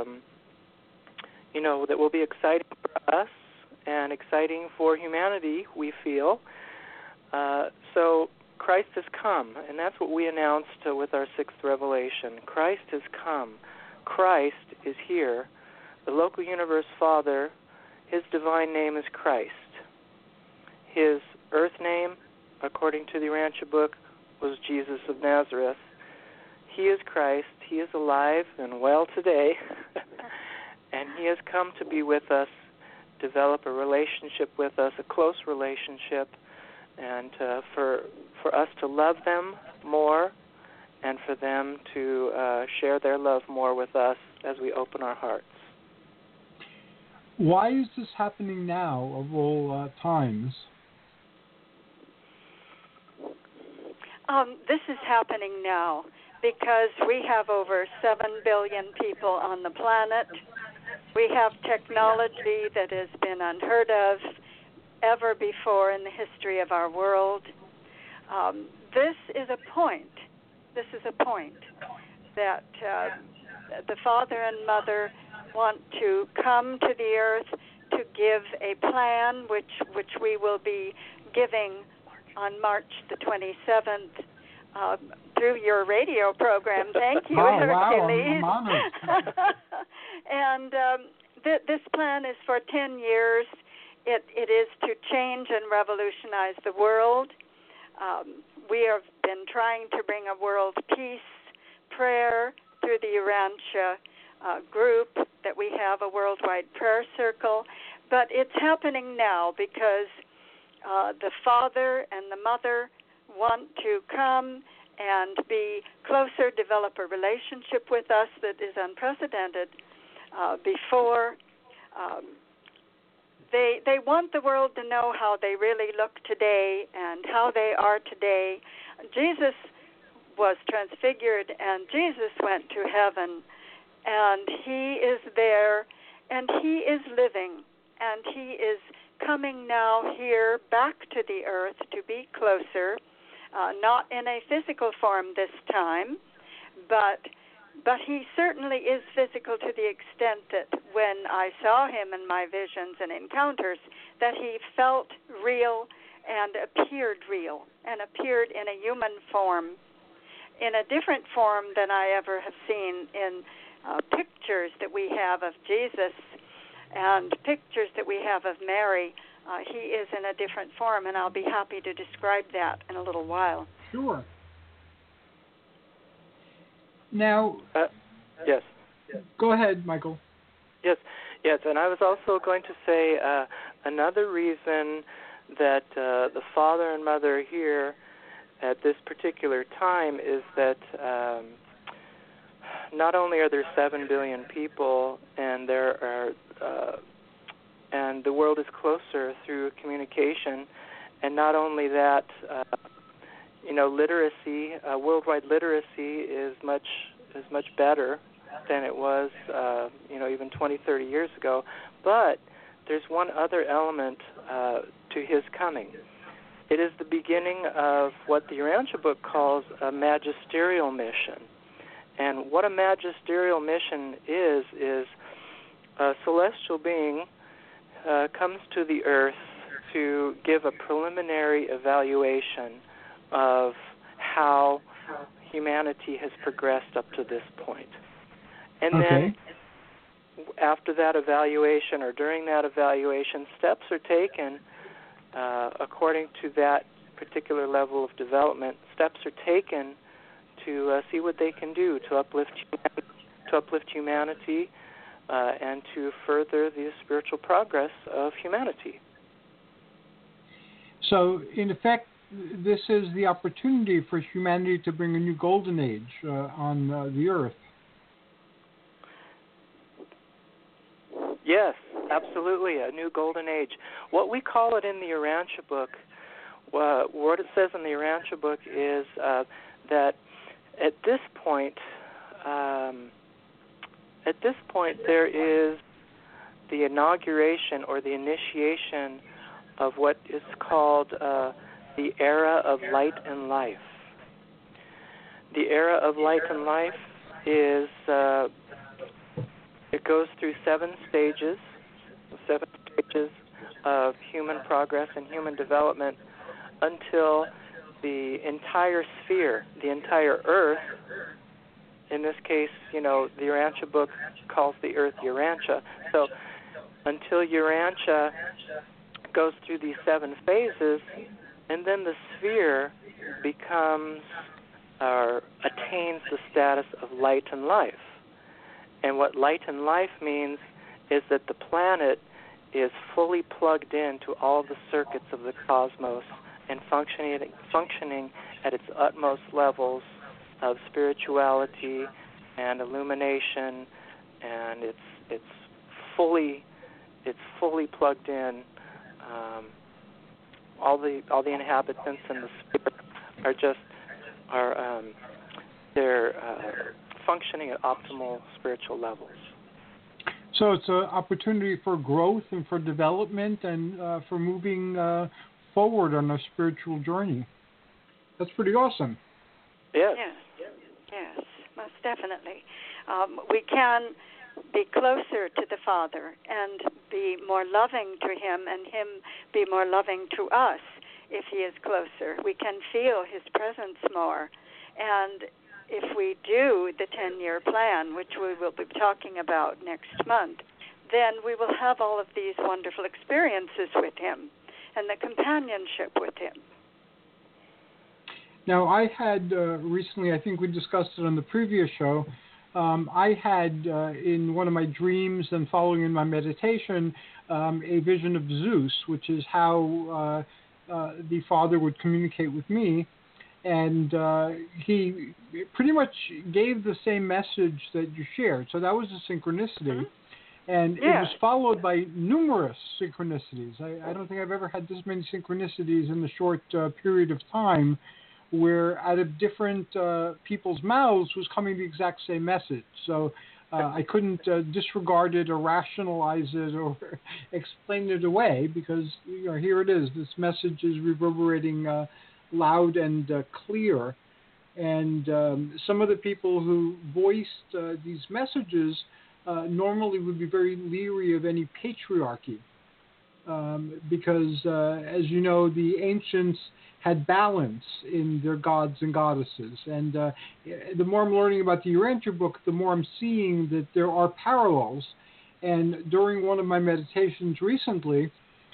will be exciting for us and exciting for humanity, we feel. So Christ has come, and that's what we announced with our sixth revelation. Christ has come. Christ is here. The local universe Father, his divine name is Christ. His earth name, according to the Urantia book, was Jesus of Nazareth. He is Christ. He is alive and well today, and he has come to be with us, develop a relationship with us, a close relationship, and for us to love them more and for them to share their love more with us as we open our hearts. Why is this happening now of all times? This is happening now because we have over 7 billion people on the planet. We have technology that has been unheard of ever before in the history of our world. This is a point that the Father and Mother want to come to the earth to give a plan, which we will be giving on March the 27th, through your radio program. Thank you, wow, Hercules. I'm honored. And this plan is for 10 years. It is to change and revolutionize the world. We have been trying to bring a world peace prayer through the Urantia group that we have, a worldwide prayer circle. But it's happening now because the father and the mother want to come and be closer, develop a relationship with us that is unprecedented before. They want the world to know how they really look today and how they are today. Jesus was transfigured, and Jesus went to heaven, and he is there, and he is living, and he is coming now here back to the earth to be closer, not in a physical form this time, but he certainly is physical to the extent that when I saw him in my visions and encounters, that he felt real and appeared real and appeared in a human form, in a different form than I ever have seen in pictures that we have of Jesus and pictures that we have of Mary. He is in a different form, and I'll be happy to describe that in a little while. Sure. Now, yes. Go ahead, Michael. Yes, and I was also going to say another reason that the father and mother are here at this particular time is that not only are there 7 billion people, and there are, and the world is closer through communication, and not only that, literacy, worldwide literacy is much better than it was, even 20, 30 years ago. But there's one other element to his coming. It is the beginning of what the Urantia book calls a magisterial mission. And what a magisterial mission is a celestial being comes to the earth to give a preliminary evaluation of how humanity has progressed up to this point. And then after that evaluation or during that evaluation, steps are taken according to that particular level of development. Steps are taken to see what they can do to uplift humanity and to further the spiritual progress of humanity. So, in effect, this is the opportunity for humanity to bring a new golden age on the earth. Yes, absolutely, a new golden age. What we call it in the Urantia book, what it says in the Urantia book is that at this point there is the inauguration or the initiation of what is called the era of light and life. The era of light and life is it goes through 7 stages of human progress and human development until the entire sphere, the entire Earth, in this case, the Urantia book calls the Earth Urantia. So until Urantia goes through these 7 phases, and then the sphere becomes or attains the status of light and life. And what light and life means is that the planet is fully plugged into all the circuits of the cosmos and functioning at its utmost levels of spirituality and illumination, and it's fully plugged in. All the inhabitants in the sphere they're functioning at optimal spiritual levels. So it's an opportunity for growth and for development and for moving forward on a spiritual journey. That's pretty awesome. Yes. Yes, most definitely. We can be closer to the Father and be more loving to Him and Him be more loving to us if He is closer. We can feel His presence more And if we do the 10-year plan, which we will be talking about next month, then we will have all of these wonderful experiences with him and the companionship with him. Now, I had recently, I think we discussed it on the previous show, I had in one of my dreams and following in my meditation a vision of Zeus, which is how the Father would communicate with me. And he pretty much gave the same message that you shared. So that was a synchronicity. And it was followed by numerous synchronicities. I don't think I've ever had this many synchronicities in a short period of time, where out of different people's mouths was coming the exact same message. So I couldn't disregard it or rationalize it or explain it away, because here it is. This message is reverberating loud and clear. And some of the people who voiced these messages normally would be very leery of any patriarchy, because, as you know, the ancients had balance in their gods and goddesses. And the more I'm learning about the Urantia book, the more I'm seeing that there are parallels. And during one of my meditations recently,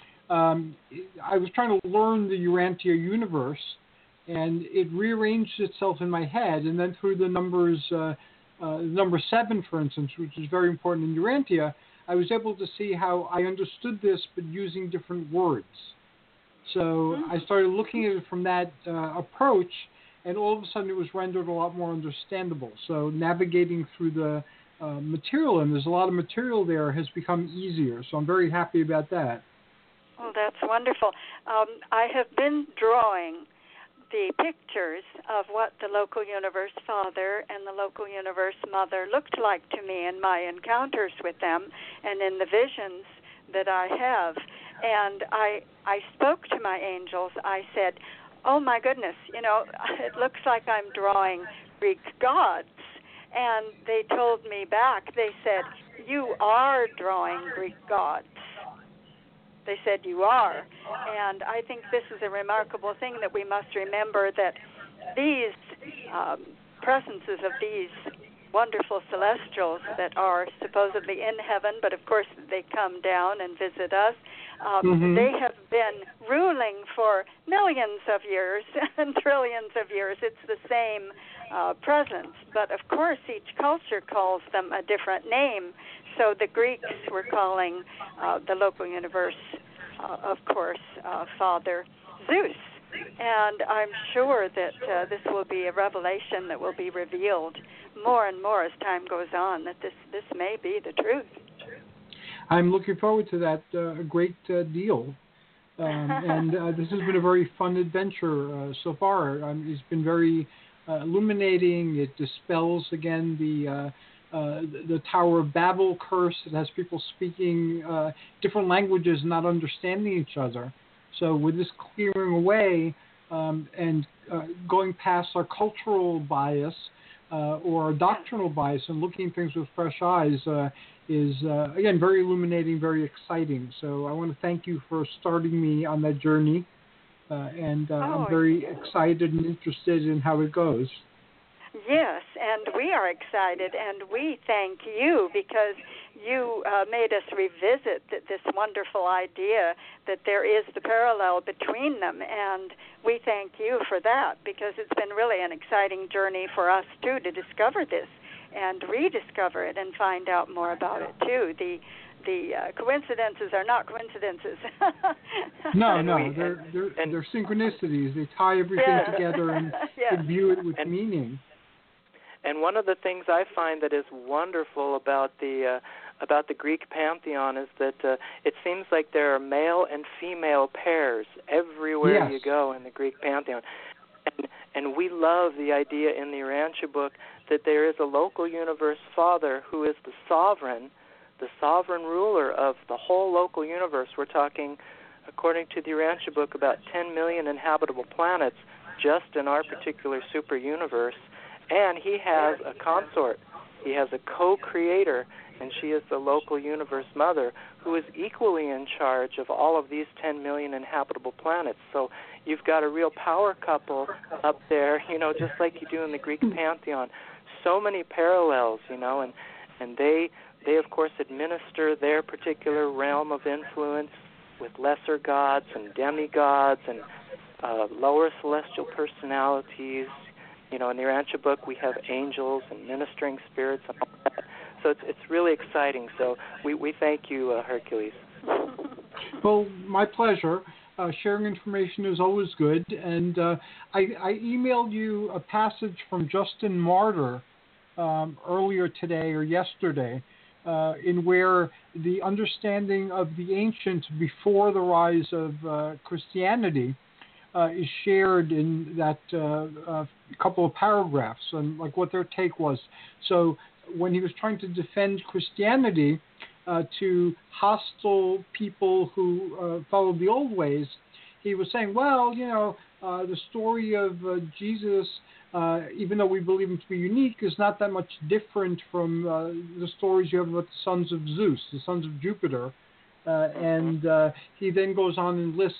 I was trying to learn the Urantia universe, and it rearranged itself in my head. And then through the numbers, number 7, for instance, which is very important in Urantia, I was able to see how I understood this, but using different words. So I started looking at it from that approach, and all of a sudden it was rendered a lot more understandable. So navigating through the material, and there's a lot of material there, has become easier. So I'm very happy about that. Oh, that's wonderful. I have been drawing the pictures of what the local universe father and the local universe mother looked like to me in my encounters with them and in the visions that I have. And I spoke to my angels. I said, oh, my goodness, it looks like I'm drawing Greek gods. And they told me back, they said, you are drawing Greek gods. They said, you are. And I think this is a remarkable thing, that we must remember that these presences of these wonderful celestials that are supposedly in heaven, but of course they come down and visit us. They have been ruling for millions of years and trillions of years. It's the same presence, but of course each culture calls them a different name. So the Greeks were calling the local universe, of course, Father Zeus. And I'm sure that this will be a revelation that will be revealed more and more as time goes on, that this may be the truth. I'm looking forward to that a great deal. And this has been a very fun adventure so far. It's been very illuminating. It dispels, again, the Tower of Babel curse. It has people speaking different languages and not understanding each other. So with this clearing away and going past our cultural bias or our doctrinal bias and looking at things with fresh eyes is, again, very illuminating, very exciting. So I want to thank you for starting me on that journey. I'm very excited and interested in how it goes. Yes, and we are excited, and we thank you because you made us revisit this wonderful idea that there is the parallel between them, and we thank you for that, because it's been really an exciting journey for us, too, to discover this and rediscover it and find out more about it, too. The coincidences are not coincidences. No, they're synchronicities. They tie everything together and view it with meaning. And one of the things I find that is wonderful about the Greek pantheon is that it seems like there are male and female pairs everywhere you go in the Greek pantheon. And we love the idea in the Urantia book that there is a local universe father who is the sovereign ruler of the whole local universe. We're talking, according to the Urantia book, about 10 million inhabitable planets just in our particular super universe. And he has a consort he has a co-creator, and she is the local universe mother, who is equally in charge of all of these 10 million inhabitable planets. So you've got a real power couple up there, just like you do in the Greek pantheon. So many parallels, and they of course administer their particular realm of influence with lesser gods and demigods and lower celestial personalities. In the Urantia book, we have angels and ministering spirits and all that. So it's really exciting. So we thank you, Hercules. Well, my pleasure. Sharing information is always good. And I emailed you a passage from Justin Martyr earlier today or yesterday, in where the understanding of the ancients before the rise of Christianity is shared in that couple of paragraphs, and like what their take was. So when he was trying to defend Christianity to hostile people who followed the old ways, he was saying, well, the story of Jesus, even though we believe him to be unique, is not that much different from the stories you have about the sons of Zeus, the sons of Jupiter. And he then goes on and lists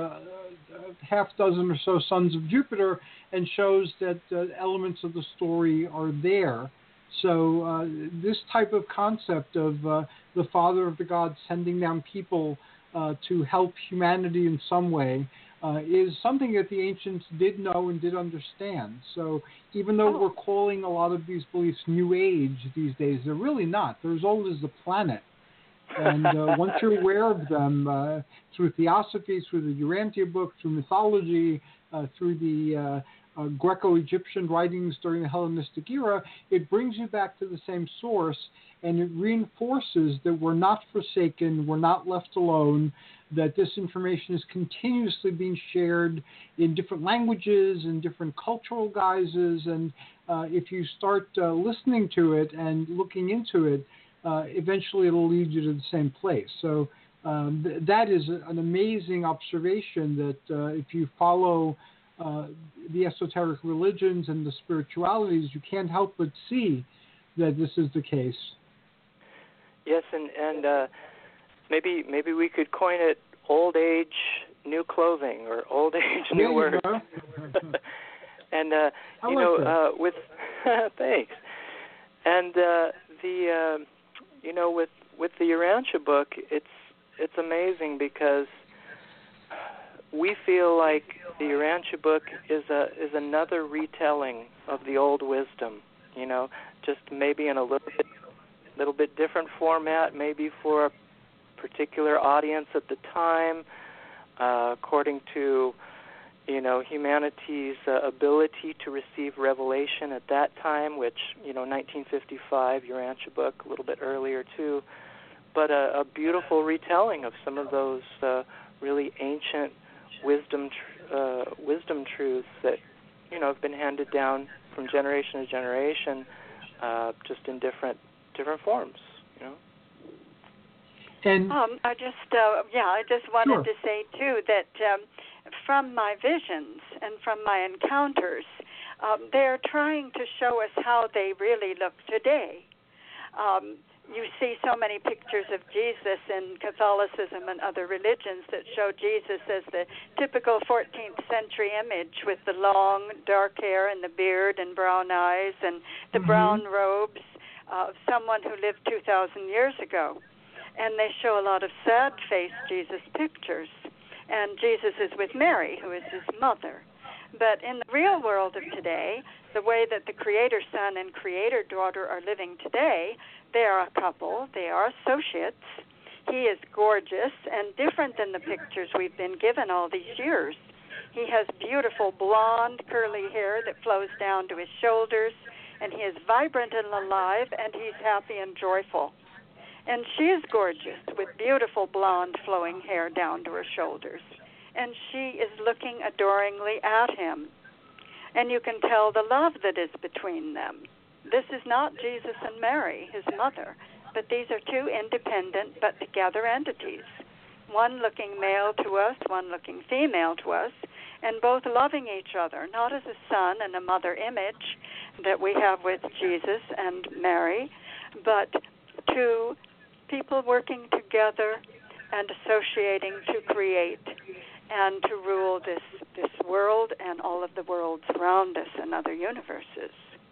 half dozen or so sons of Jupiter and shows that elements of the story are there. So this type of concept of the Father of the Gods sending down people to help humanity in some way is something that the ancients did know and did understand. So even though we're calling a lot of these beliefs New Age these days, they're really not. They're as old as the planet. And once you're aware of them through theosophy, through the Urantia book, through mythology, through the Greco-Egyptian writings during the Hellenistic era, it brings you back to the same source, and it reinforces that we're not forsaken, we're not left alone, that this information is continuously being shared in different languages and different cultural guises, and if you start listening to it and looking into it, eventually it'll lead you to the same place. So that is an amazing observation that if you follow the esoteric religions and the spiritualities, you can't help but see that this is the case. Yes, and maybe we could coin it old age new clothing, or old age new word. And with thanks. And with the Urantia book, it's amazing because we feel like the Urantia book is another retelling of the old wisdom, just maybe in a little bit different format, maybe for a particular audience at the time, according to humanity's ability to receive revelation at that time, which 1955 Urantia book, a little bit earlier too, but a beautiful retelling of some of those really ancient wisdom truths that have been handed down from generation to generation, just in different forms. And I just wanted to say too that from my visions and from my encounters, they're trying to show us how they really look today. You see so many pictures of Jesus in Catholicism and other religions that show Jesus as the typical 14th century image with the long dark hair and the beard and brown eyes and the brown robes of someone who lived 2,000 years ago. And they show a lot of sad-faced Jesus pictures. And Jesus is with Mary, who is his mother. But in the real world of today, the way that the Creator Son and Creator Daughter are living today, they are a couple, they are associates. He is gorgeous and different than the pictures we've been given all these years. He has beautiful blonde curly hair that flows down to his shoulders, and he is vibrant and alive, and he's happy and joyful. And she is gorgeous with beautiful blonde flowing hair down to her shoulders. And she is looking adoringly at him. And you can tell the love that is between them. This is not Jesus and Mary, his mother, but these are two independent but together entities. One looking male to us, one looking female to us, and both loving each other, not as a son and a mother image that we have with Jesus and Mary, but two people working together and associating to create and to rule this world and all of the worlds around us and other universes.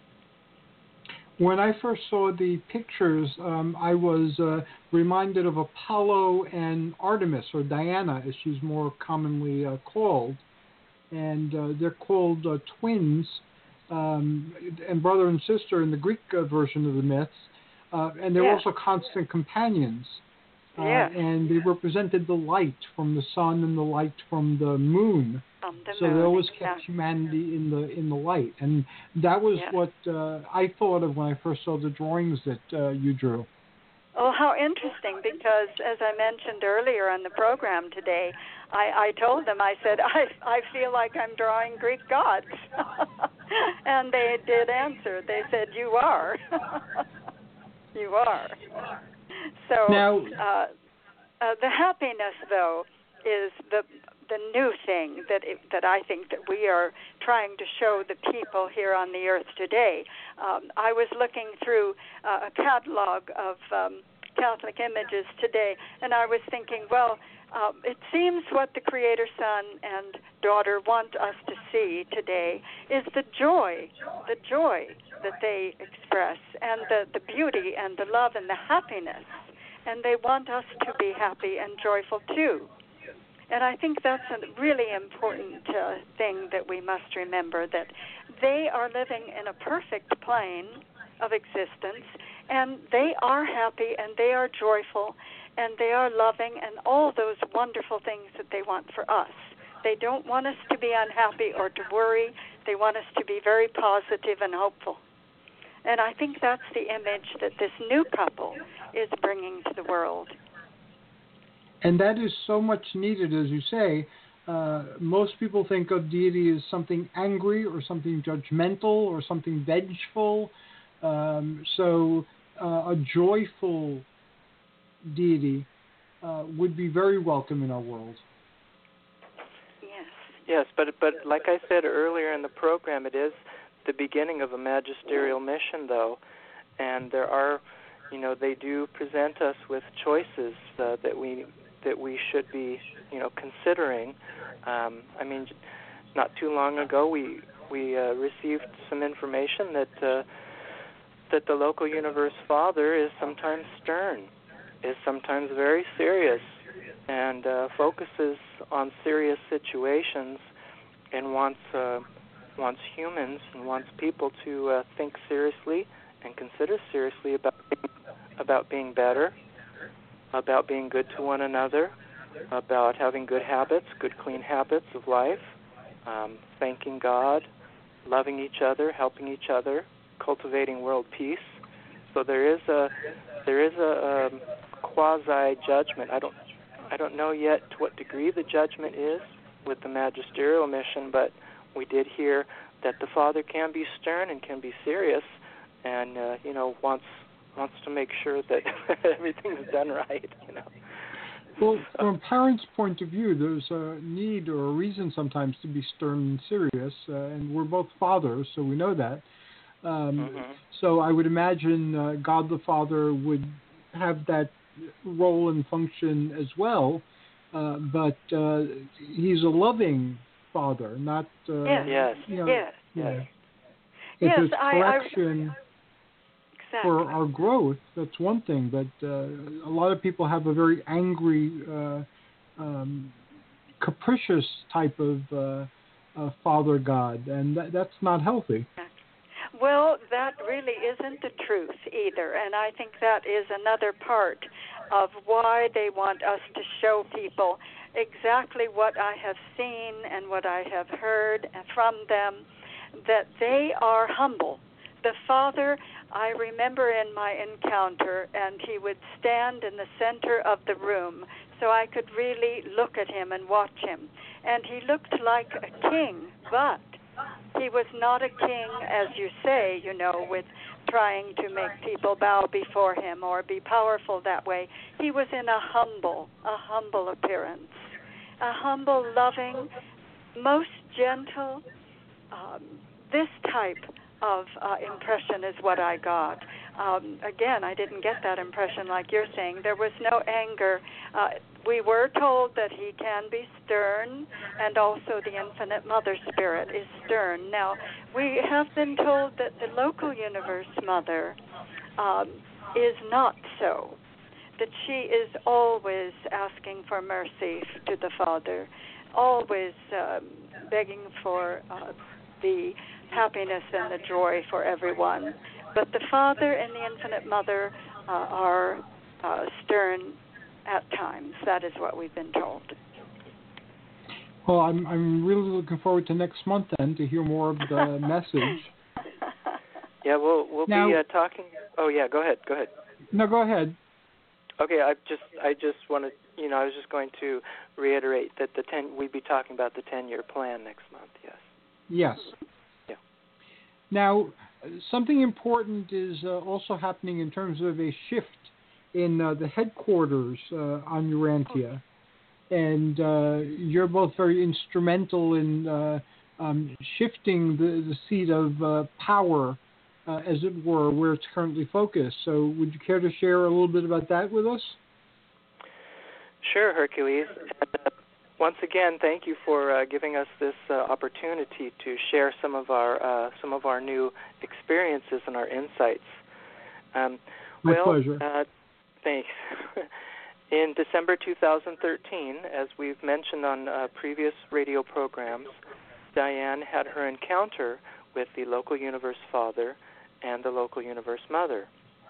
When I first saw the pictures, I was reminded of Apollo and Artemis, or Diana, as she's more commonly called. And they're called twins, and brother and sister in the Greek version of the myths. And they're also constant companions. And they represented the light from the sun and the light from the moon. So they always kept humanity in the light. And that was what I thought of when I first saw the drawings that you drew. Oh, how interesting, because as I mentioned earlier on the program today, I told them, I said, I feel like I'm drawing Greek gods. And they did answer. They said, you are. You are. So now, the happiness, though, is the new thing that I think that we are trying to show the people here on the earth today. I was looking through a catalog of Catholic images today, and I was thinking, well, it seems what the Creator Son and Daughter want us to see today is the joy that they express, and the beauty and the love and the happiness. And they want us to be happy and joyful too. And I think that's a really important thing that we must remember, that they are living in a perfect plane of existence, and they are happy and they are joyful and they are loving and all those wonderful things that they want for us. They don't want us to be unhappy or to worry. They want us to be very positive and hopeful. And I think that's the image that this new couple is bringing to the world. And that is so much needed, as you say. Most people think of deity as something angry or something judgmental or something vengeful. So a joyful deity would be very welcome in our world. Yes, but like I said earlier in the program, it is the beginning of a magisterial mission, though, and there are, they do present us with choices that we should be, considering. I mean, not too long ago, we received some information that the local universe father is sometimes stern, is sometimes very serious, and focuses on serious situations, and wants humans and wants people to think seriously and consider seriously about being better, about being good to one another, about having good habits, good clean habits of life, thanking God, loving each other, helping each other, cultivating world peace. So there is a quasi judgment. I don't know yet to what degree the judgment is with the magisterial mission, but we did hear that the Father can be stern and can be serious, and wants to make sure that everything's done right. Well, from a parent's point of view, there's a need or a reason sometimes to be stern and serious, and we're both fathers, so we know that. So I would imagine God the Father would have that role and function as well, but he's a loving Father, not yes. If it's correction for our growth, that's one thing, but a lot of people have a very angry, capricious type of Father God, and that's not healthy. Well, that really isn't the truth either, and I think that is another part of why they want us to show people exactly what I have seen and what I have heard from them, that they are humble. The Father, I remember in my encounter, and he would stand in the center of the room so I could really look at him and watch him. And he looked like a king, but he was not a king, as you say, with trying to make people bow before him or be powerful that way. He was in a humble appearance, a humble, loving, most gentle. This type of impression is what I got. Again, I didn't get that impression like you're saying. There was no anger. We were told that he can be stern, and also the Infinite Mother Spirit is stern. Now, we have been told that the local universe Mother is not so, that she is always asking for mercy to the Father, always begging for the happiness and the joy for everyone. But the Father and the Infinite Mother are stern at times. That is what we've been told. Well, I'm really looking forward to next month then to hear more of the message. Yeah, we'll now, be talking. Oh yeah, go ahead. No, go ahead. Okay, I just wanted, I was just going to reiterate that we'd be talking about the 10-year plan next month. Yes. Yes. Yeah. Now, something important is also happening in terms of a shift in the headquarters on Urantia, and you're both very instrumental in shifting the seat of power, as it were, where it's currently focused. So would you care to share a little bit about that with us? Sure, Hercules. Once again, thank you for giving us this opportunity to share some of our new experiences and our insights. My pleasure. Thanks. In December 2013, as we've mentioned on previous radio programs, Diane had her encounter with the local universe Father and the local universe Mother.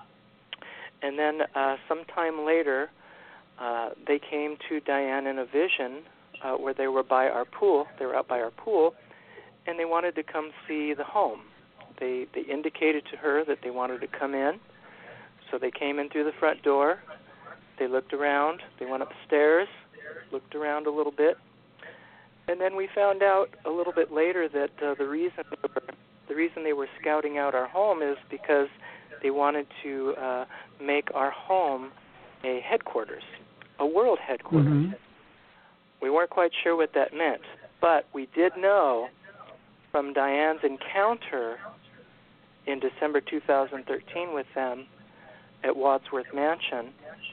And then sometime later, they came to Diane in a vision where they were by our pool. They were out by our pool, and they wanted to come see the home. They indicated to her that they wanted to come in. So they came in through the front door. They looked around. They went upstairs, looked around a little bit, and then we found out a little bit later that the reason they were scouting out our home is because they wanted to make our home a headquarters, a world headquarters. Mm-hmm. We weren't quite sure what that meant, but we did know from Diane's encounter in December 2013 with them at Wadsworth Mansion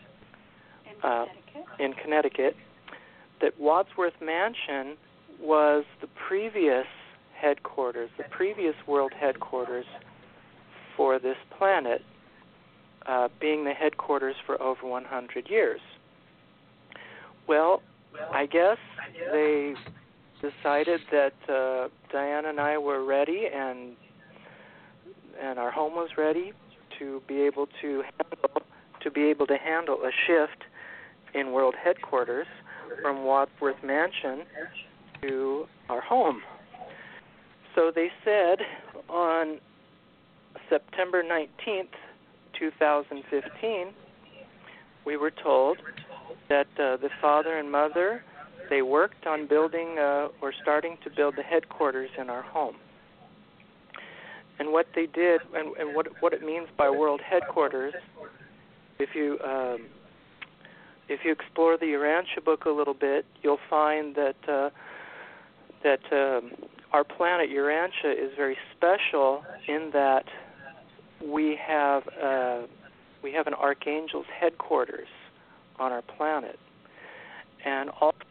in Connecticut, that Wadsworth Mansion was the previous headquarters, the previous world headquarters for this planet, being the headquarters for over 100 years. Well, I guess they decided that Diane and I were ready, and our home was ready to be able to handle a shift in world headquarters from Wadsworth Mansion to our home. So they said on September 19th, 2015, we were told that the Father and Mother, they worked on building or starting to build the headquarters in our home. And what they did, and what it means by world headquarters, if you explore the Urantia book a little bit, you'll find that our planet Urantia is very special in that we have an archangel's headquarters on our planet, and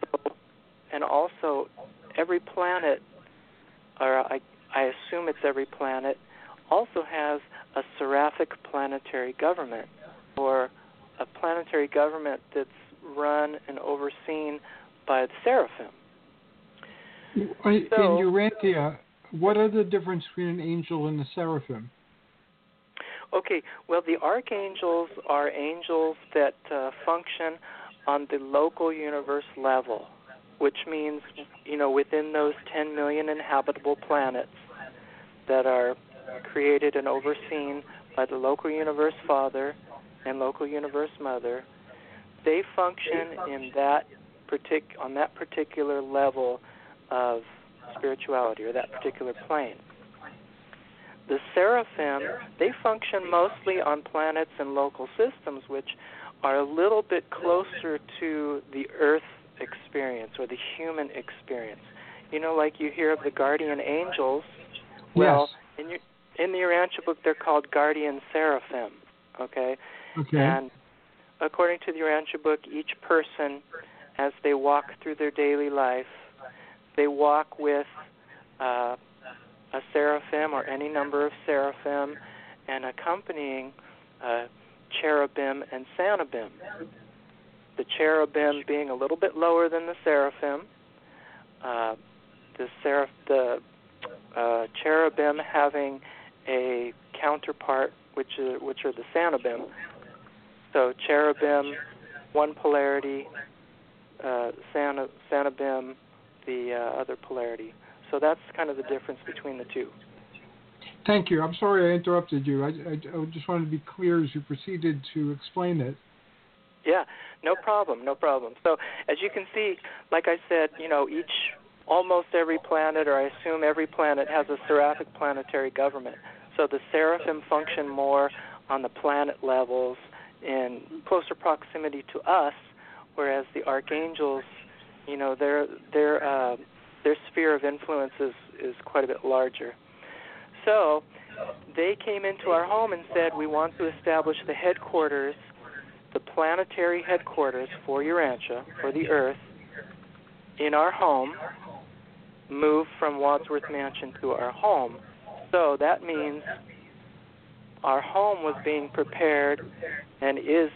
also every planet, or I assume it's every planet, also has a seraphic planetary government, or a planetary government that's run and overseen by the seraphim. In Urantia, what are the difference between an angel and a seraphim? Okay, well, the archangels are angels that function on the local universe level, which means, within those 10 million inhabitable planets that are created and overseen by the local universe Father and local universe Mother, they function on that particular level of spirituality, or that particular plane. The seraphim, they function mostly on planets and local systems, which are a little bit closer to the Earth experience or the human experience. like you hear of the guardian angels. Well, yes. in the Urantia book, they're called guardian seraphim. Okay. Okay. And according to the Urantia book, each person, as they walk through their daily life, they walk with a seraphim or any number of seraphim, and accompanying cherubim and sanabim. The cherubim being a little bit lower than the seraphim. The cherubim having a counterpart, which are the sanabim. So cherubim, one polarity, sanabim, the other polarity. So that's kind of the difference between the two. Thank you. I'm sorry I interrupted you. I just wanted to be clear as you proceeded to explain it. Yeah, no problem. So as you can see, like I said, almost every planet, or I assume every planet, has a seraphic planetary government. So the seraphim function more on the planet levels in closer proximity to us, whereas the archangels, their sphere of influence is quite a bit larger. So they came into our home and said, we want to establish the headquarters, the planetary headquarters for Urantia, for the Earth, in our home, move from Wadsworth Mansion to our home. So that means our home was being prepared and is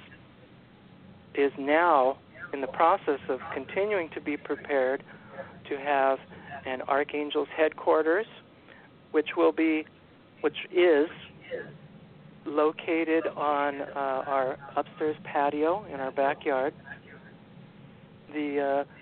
now in the process of continuing to be prepared to have an Archangel's headquarters, which is located on our upstairs patio in our backyard. The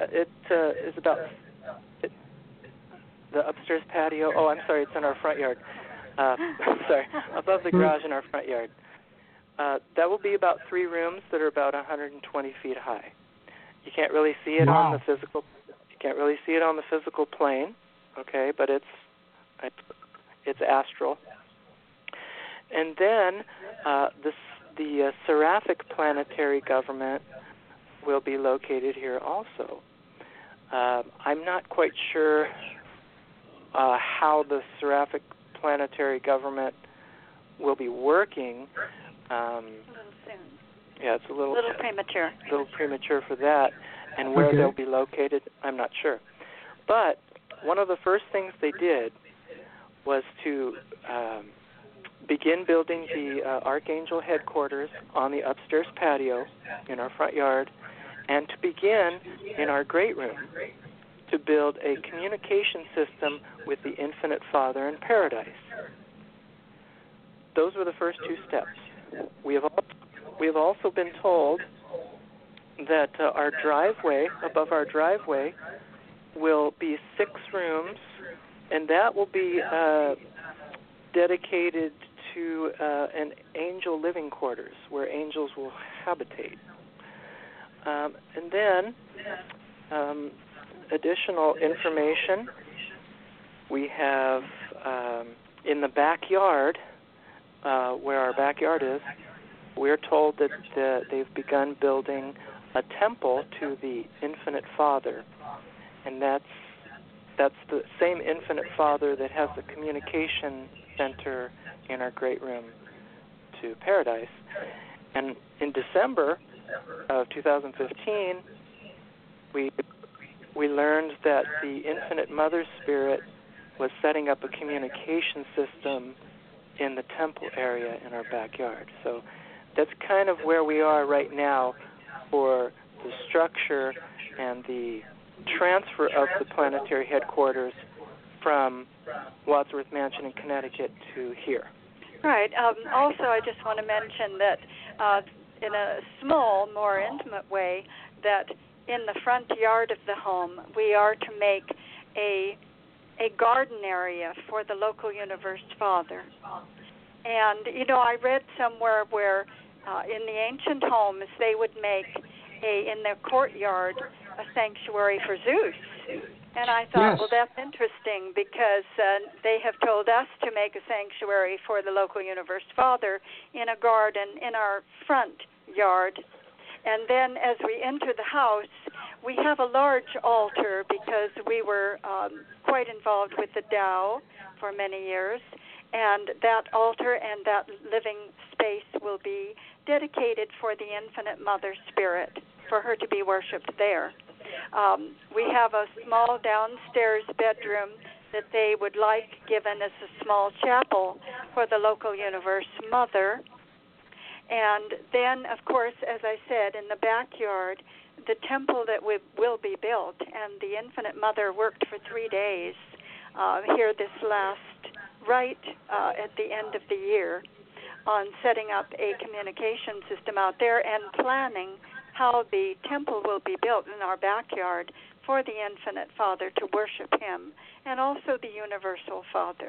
upstairs patio. Oh, I'm sorry, it's in our front yard. Above the garage in our front yard. That will be about 3 rooms that are about 120 feet high. You can't really see it on the physical. You can't really see it on the physical plane, okay? But it's astral. And then the seraphic planetary government will be located here also. I'm not quite sure how the seraphic planetary government will be working. A little soon. Yeah, it's a little premature. A little premature for that. And where they'll be located, I'm not sure. But one of the first things they did was to begin building the Archangel headquarters on the upstairs patio in our front yard, and to begin in our great room to build a communication system with the Infinite Father in paradise. Those were the first 2 steps. We have also been told that our driveway, above our driveway, will be 6 rooms, and that will be dedicated to an angel living quarters where angels will habitate. And then additional information, we have in the backyard, where our backyard is, we're told that they've begun building a temple to the Infinite Father, and that's the same Infinite Father that has the communication center in our great room to paradise. And in December of 2015, we learned that the Infinite Mother Spirit was setting up a communication system in the temple area in our backyard. So that's kind of where we are right now for the structure and the transfer of the planetary headquarters from Wadsworth Mansion in Connecticut to here. Right. Also, I just want to mention that in a small, more intimate way, that in the front yard of the home, we are to make a garden area for the local Universe Father. And, I read somewhere where in the ancient homes, they would make in their courtyard a sanctuary for Zeus. And I thought, well, that's interesting because they have told us to make a sanctuary for the local Universe Father in a garden in our front yard. And then as we enter the house, we have a large altar because we were quite involved with the Tao for many years, and that altar and that living space will be dedicated for the Infinite Mother Spirit, for her to be worshipped there. We have a small downstairs bedroom that they would like given as a small chapel for the local universe mother. And then, of course, as I said, in the backyard, the temple that will be built, and the Infinite Mother worked for 3 days here this right at the end of the year on setting up a communication system out there and planning how the temple will be built in our backyard for the Infinite Father to worship him, and also the Universal Father.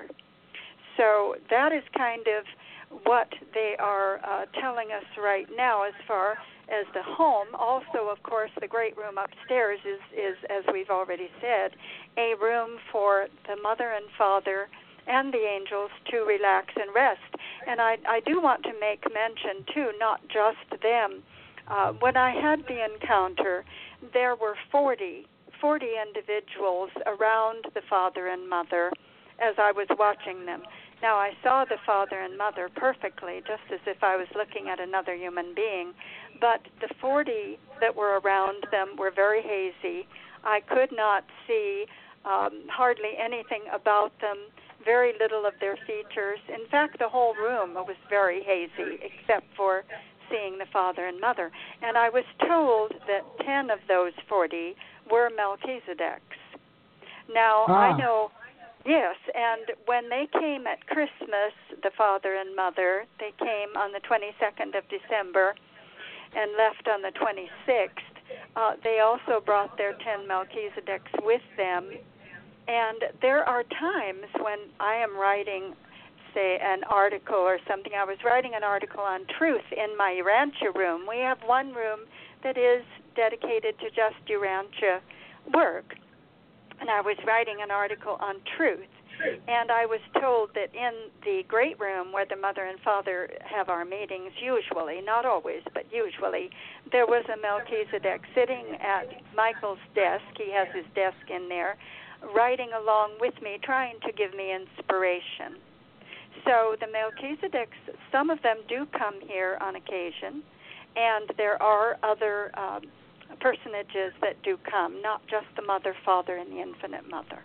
So that is kind of what they are telling us right now as far as the home. Also, of course, the great room upstairs is, as we've already said, a room for the Mother and Father and the angels to relax and rest. And I do want to make mention, too, not just them. When I had the encounter, there were 40 individuals around the Father and Mother as I was watching them. Now, I saw the Father and Mother perfectly, just as if I was looking at another human being, but the 40 that were around them were very hazy. I could not see hardly anything about them, very little of their features. In fact, the whole room was very hazy, except for seeing the Father and Mother. And I was told that 10 of those 40 were Melchizedeks. Now, I know, yes, and when they came at Christmas, the Father and Mother, they came on the 22nd of December and left on the 26th. They also brought their 10 Melchizedeks with them. And there are times when I am writing, say, an article or something. I was writing an article on truth in my Urantia room. We have one room that is dedicated to just Urantia work. And I was writing an article on truth. And I was told that in the great room where the Mother and Father have our meetings, usually, not always, but usually, there was a Melchizedek sitting at Michael's desk. He has his desk in there, writing along with me, trying to give me inspiration. So the Melchizedeks, some of them do come here on occasion, and there are other personages that do come, not just the Mother, Father, and the Infinite Mother.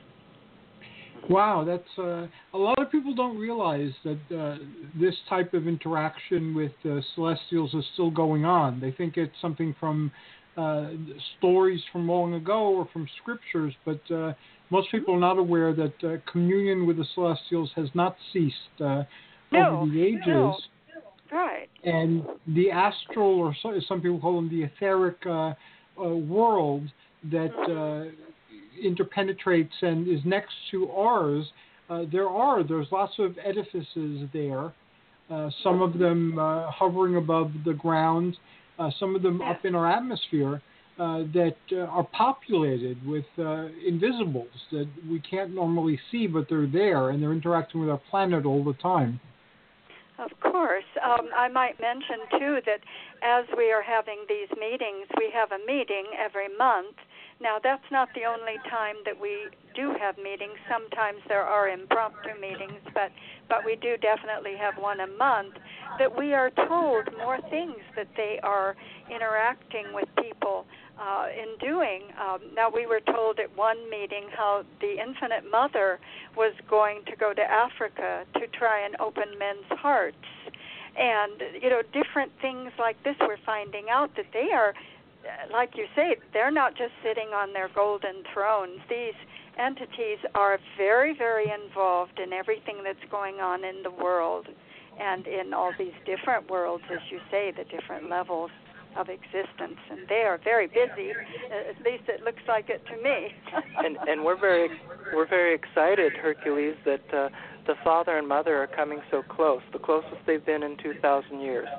Wow, that's a lot of people don't realize that this type of interaction with celestials is still going on. They think it's something from stories from long ago or from scriptures, but most people are not aware that communion with the celestials has not ceased over the ages. No. Right. And the astral, or some people call them the etheric world that interpenetrates and is next to ours, there's lots of edifices there, some of them hovering above the ground, some of them up in our atmosphere that are populated with invisibles that we can't normally see, but they're there and they're interacting with our planet all the time. Of course. I might mention, too, that as we are having these meetings, we have a meeting every month. Now, that's not the only time that we do have meetings. Sometimes there are impromptu meetings, but we do definitely have one a month, that we are told more things that they are interacting with people in doing. Now, we were told at one meeting how the Infinite Mother was going to go to Africa to try and open men's hearts. And, different things like this, we're finding out that they are, like you say, they're not just sitting on their golden thrones. These entities are very, very involved in everything that's going on in the world and in all these different worlds, as you say, the different levels of existence. And they are very busy, at least it looks like it to me. and we're very excited, Hercules, that the Father and Mother are coming so close, the closest they've been in 2,000 years,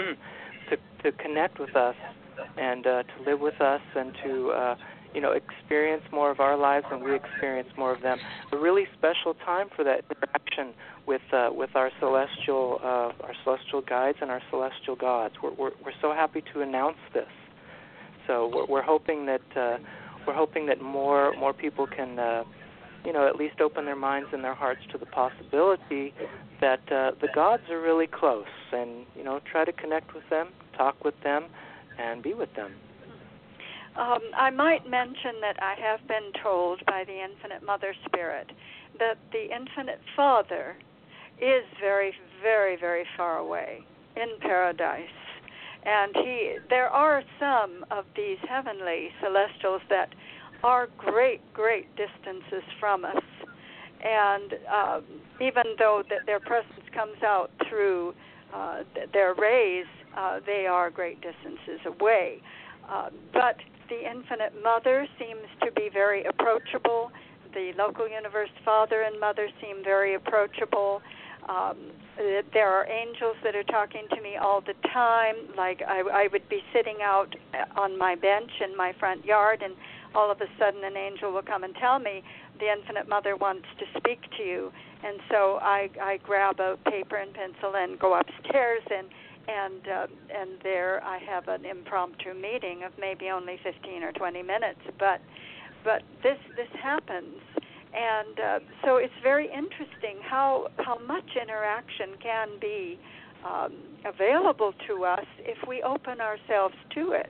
to connect with us and to live with us and to experience more of our lives and we experience more of them. A really special time for that interaction with our celestial guides and our celestial gods. We're so happy to announce this. So we're hoping that more people can at least open their minds and their hearts to the possibility that the gods are really close, and try to connect with them, talk with them, and be with them. I might mention that I have been told by the Infinite Mother Spirit that the Infinite Father is very, very, very far away in paradise. And there are some of these heavenly celestials that are great, great distances from us. And even though their presence comes out through their rays, they are great distances away. But the Infinite Mother seems to be very approachable. The local universe Father and Mother seem very approachable. There are angels that are talking to me all the time. Like I would be sitting out on my bench in my front yard, and all of a sudden an angel will come and tell me the Infinite Mother wants to speak to you. And so I grab a paper and pencil and go upstairs, and there I have an impromptu meeting of maybe only 15 or 20 minutes. But this happens. And so it's very interesting how much interaction can be available to us if we open ourselves to it.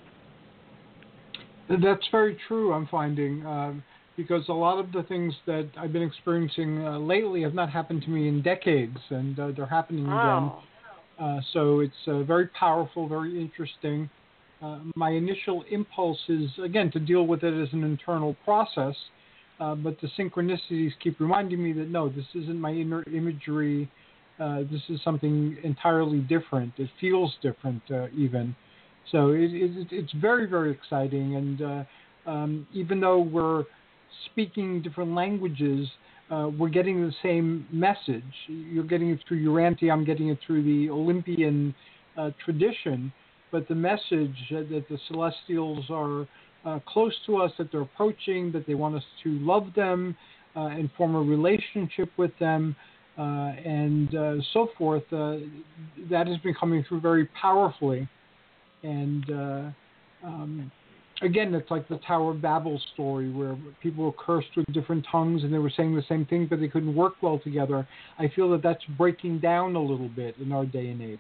That's very true, I'm finding, because a lot of the things that I've been experiencing lately have not happened to me in decades, and they're happening again. So it's very powerful, very interesting. My initial impulse is, again, to deal with it as an internal process. But the synchronicities keep reminding me that, no, this isn't my inner imagery. This is something entirely different. It feels different even. So it's very, very exciting. And even though we're speaking different languages, we're getting the same message. You're getting it through Urantia. I'm getting it through the Olympian tradition. But the message that the Celestials are close to us, that they're approaching, that they want us to love them and form a relationship with them, and so forth, that has been coming through very powerfully. And again, it's like the Tower of Babel story where people were cursed with different tongues and they were saying the same thing, but they couldn't work well together. I feel that that's breaking down a little bit in our day and age.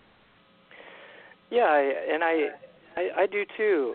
Yeah, and I do too.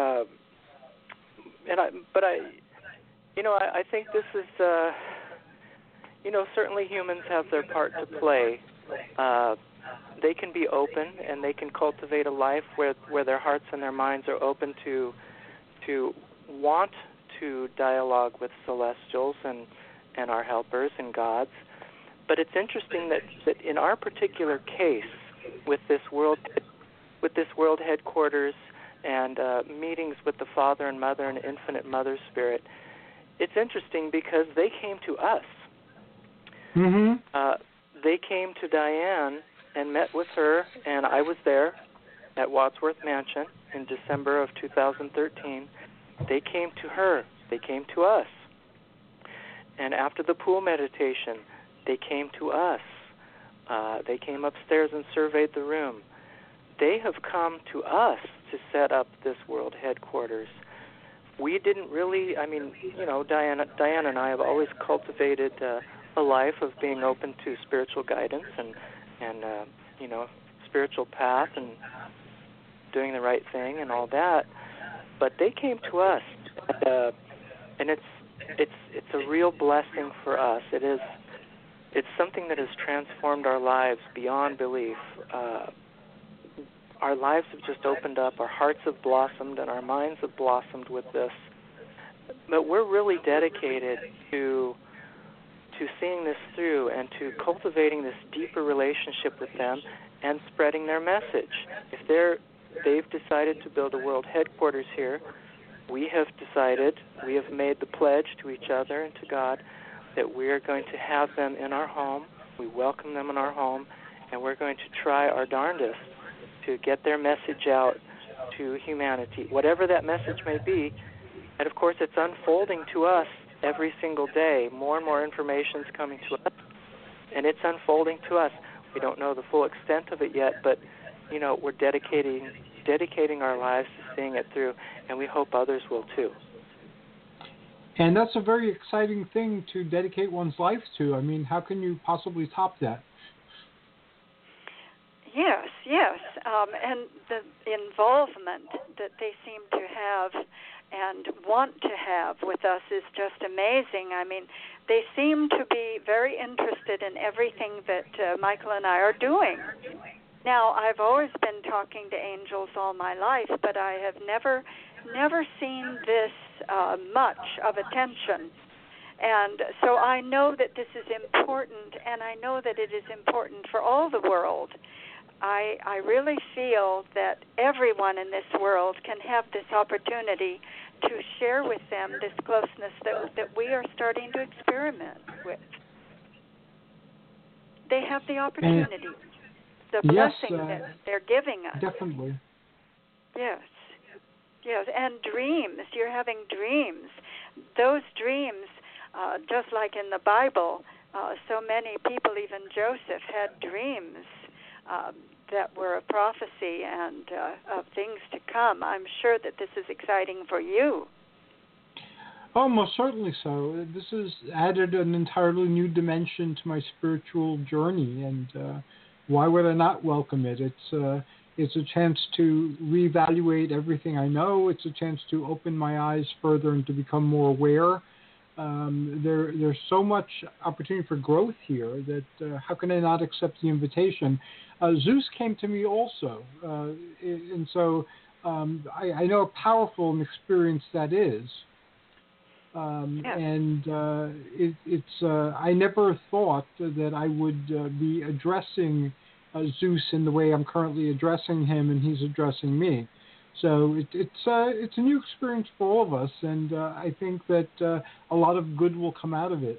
I think this is, certainly humans have their part to play. They can be open, and they can cultivate a life where their hearts and their minds are open to want to dialogue with celestials and our helpers and gods. But it's interesting that in our particular case, with this world headquarters and meetings with the Father and Mother and Infinite Mother Spirit, it's interesting because they came to us. Mm-hmm. They came to Diane and met with her, and I was there at Wadsworth Mansion in December of 2013. They came to her. They came to us. And after the pool meditation, they came to us. They came upstairs and surveyed the room. They have come to us to set up this world headquarters. We didn't really, Diane and I have always cultivated a life of being open to spiritual guidance and spiritual path and doing the right thing and all that. But they came to us, and it's a real blessing for us. It's something that has transformed our lives beyond belief. Our lives have just opened up, our hearts have blossomed, and our minds have blossomed with this. But we're really dedicated to seeing this through and to cultivating this deeper relationship with them and spreading their message. If they've decided to build a world headquarters here, we have made the pledge to each other and to God that we are going to have them in our home. We welcome them in our home, and we're going to try our darndest to get their message out to humanity, whatever that message may be. And, of course, it's unfolding to us every single day. More and more information is coming to us, and it's unfolding to us. We don't know the full extent of it yet, but, we're dedicating dedicating our lives to seeing it through, and we hope others will too. And that's a very exciting thing to dedicate one's life to. I mean, how can you possibly top that? Yes, and the involvement that they seem to have and want to have with us is just amazing. I mean, they seem to be very interested in everything that Michael and I are doing. Now, I've always been talking to angels all my life, but I have never seen this much of attention. And so I know that this is important, and I know that it is important for all the world. I really feel that everyone in this world can have this opportunity to share with them this closeness that we are starting to experiment with. They have the opportunity, the blessing that they're giving us. Definitely. Yes, and dreams. You're having dreams. Those dreams, just like in the Bible, so many people, even Joseph, had dreams that were a prophecy and of things to come. I'm sure that this is exciting for you. Oh, most certainly so. This has added an entirely new dimension to my spiritual journey, and why would I not welcome it? It's a chance to reevaluate everything I know. It's a chance to open my eyes further and to become more aware. There's so much opportunity for growth here that how can I not accept the invitation? Zeus came to me also, and so I know how powerful an experience that is. And it's I never thought that I would be addressing Zeus in the way I'm currently addressing him, and he's addressing me. So it's a new experience for all of us, and I think that a lot of good will come out of it.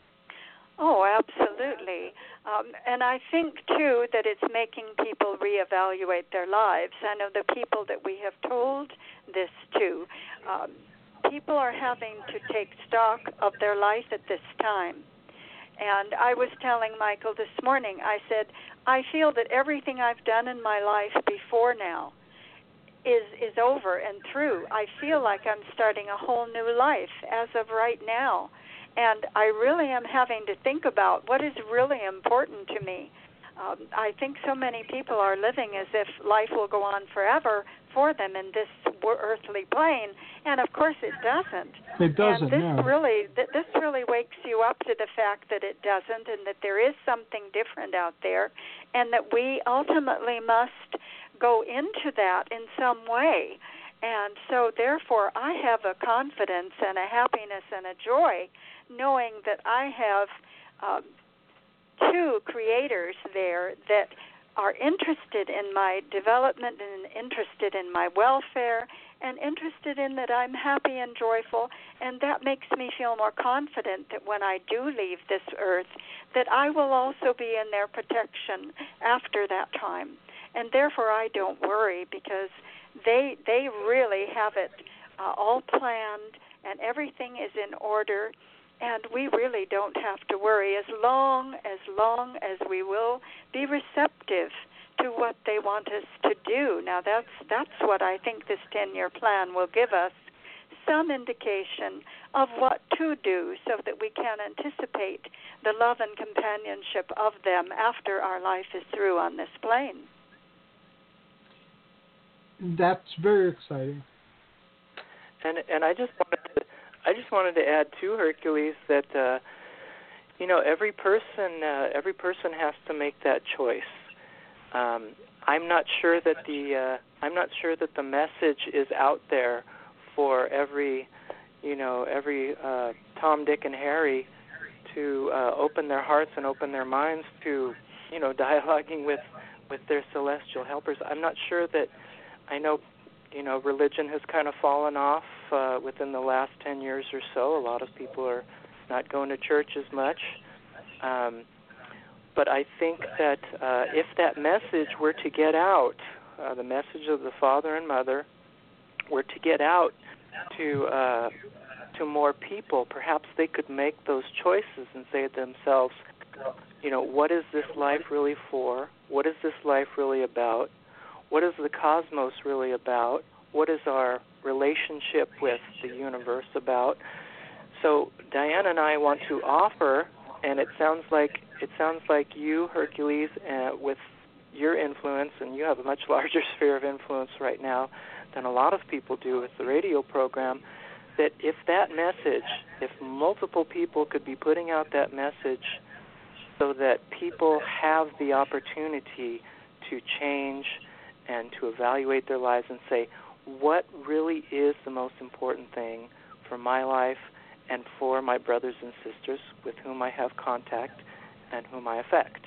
Oh, absolutely. And I think, too, that it's making people reevaluate their lives. I know the people that we have told this to, people are having to take stock of their life at this time. And I was telling Michael this morning, I said, I feel that everything I've done in my life before now is over and through. I feel like I'm starting a whole new life as of right now. And I really am having to think about what is really important to me. I think so many people are living as if life will go on forever for them in this earthly plane, and of course it doesn't. It doesn't. And this really wakes you up to the fact that it doesn't, and that there is something different out there, and that we ultimately must go into that in some way. And so, therefore, I have a confidence and a happiness and a joy knowing that I have two creators there that are interested in my development and interested in my welfare and interested in that I'm happy and joyful, and that makes me feel more confident that when I do leave this earth, that I will also be in their protection after that time. And therefore I don't worry, because they really have it all planned, and everything is in order, and we really don't have to worry as long as we will be receptive to what they want us to do. Now that's what I think this 10-year plan will give us, some indication of what to do so that we can anticipate the love and companionship of them after our life is through on this plane. That's very exciting. And I just wanted to add to Hercules that every person has to make that choice. I'm not sure that the message is out there for every Tom, Dick, and Harry to open their hearts and open their minds to dialoguing with their celestial helpers. I'm not sure that. I know, religion has kind of fallen off within the last 10 years or so. A lot of people are not going to church as much. But I think that if that message were to get out, the message of the Father and Mother were to get out to more people, perhaps they could make those choices and say to themselves, what is this life really for? What is this life really about? what is the cosmos really about? What is our relationship with the universe about? So Diane and I want to offer, and it sounds like you, Hercules, with your influence, and you have a much larger sphere of influence right now than a lot of people do with the radio program, that if that message, if multiple people could be putting out that message so that people have the opportunity to change and to evaluate their lives and say, what really is the most important thing for my life and for my brothers and sisters with whom I have contact and whom I affect?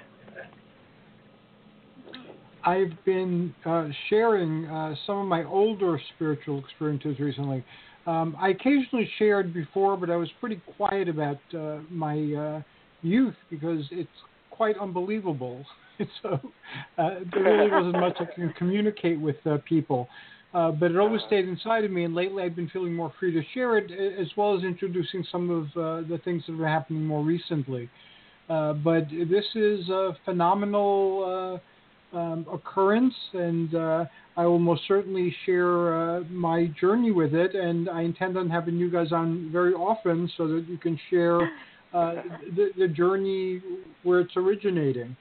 I've been sharing some of my older spiritual experiences recently. I occasionally shared before, but I was pretty quiet about my youth because it's quite unbelievable. So there really wasn't much I can communicate with people. But it always stayed inside of me, and lately I've been feeling more free to share it, as well as introducing some of the things that are happening more recently. But this is a phenomenal occurrence, and I will most certainly share my journey with it, and I intend on having you guys on very often so that you can share the journey where it's originating.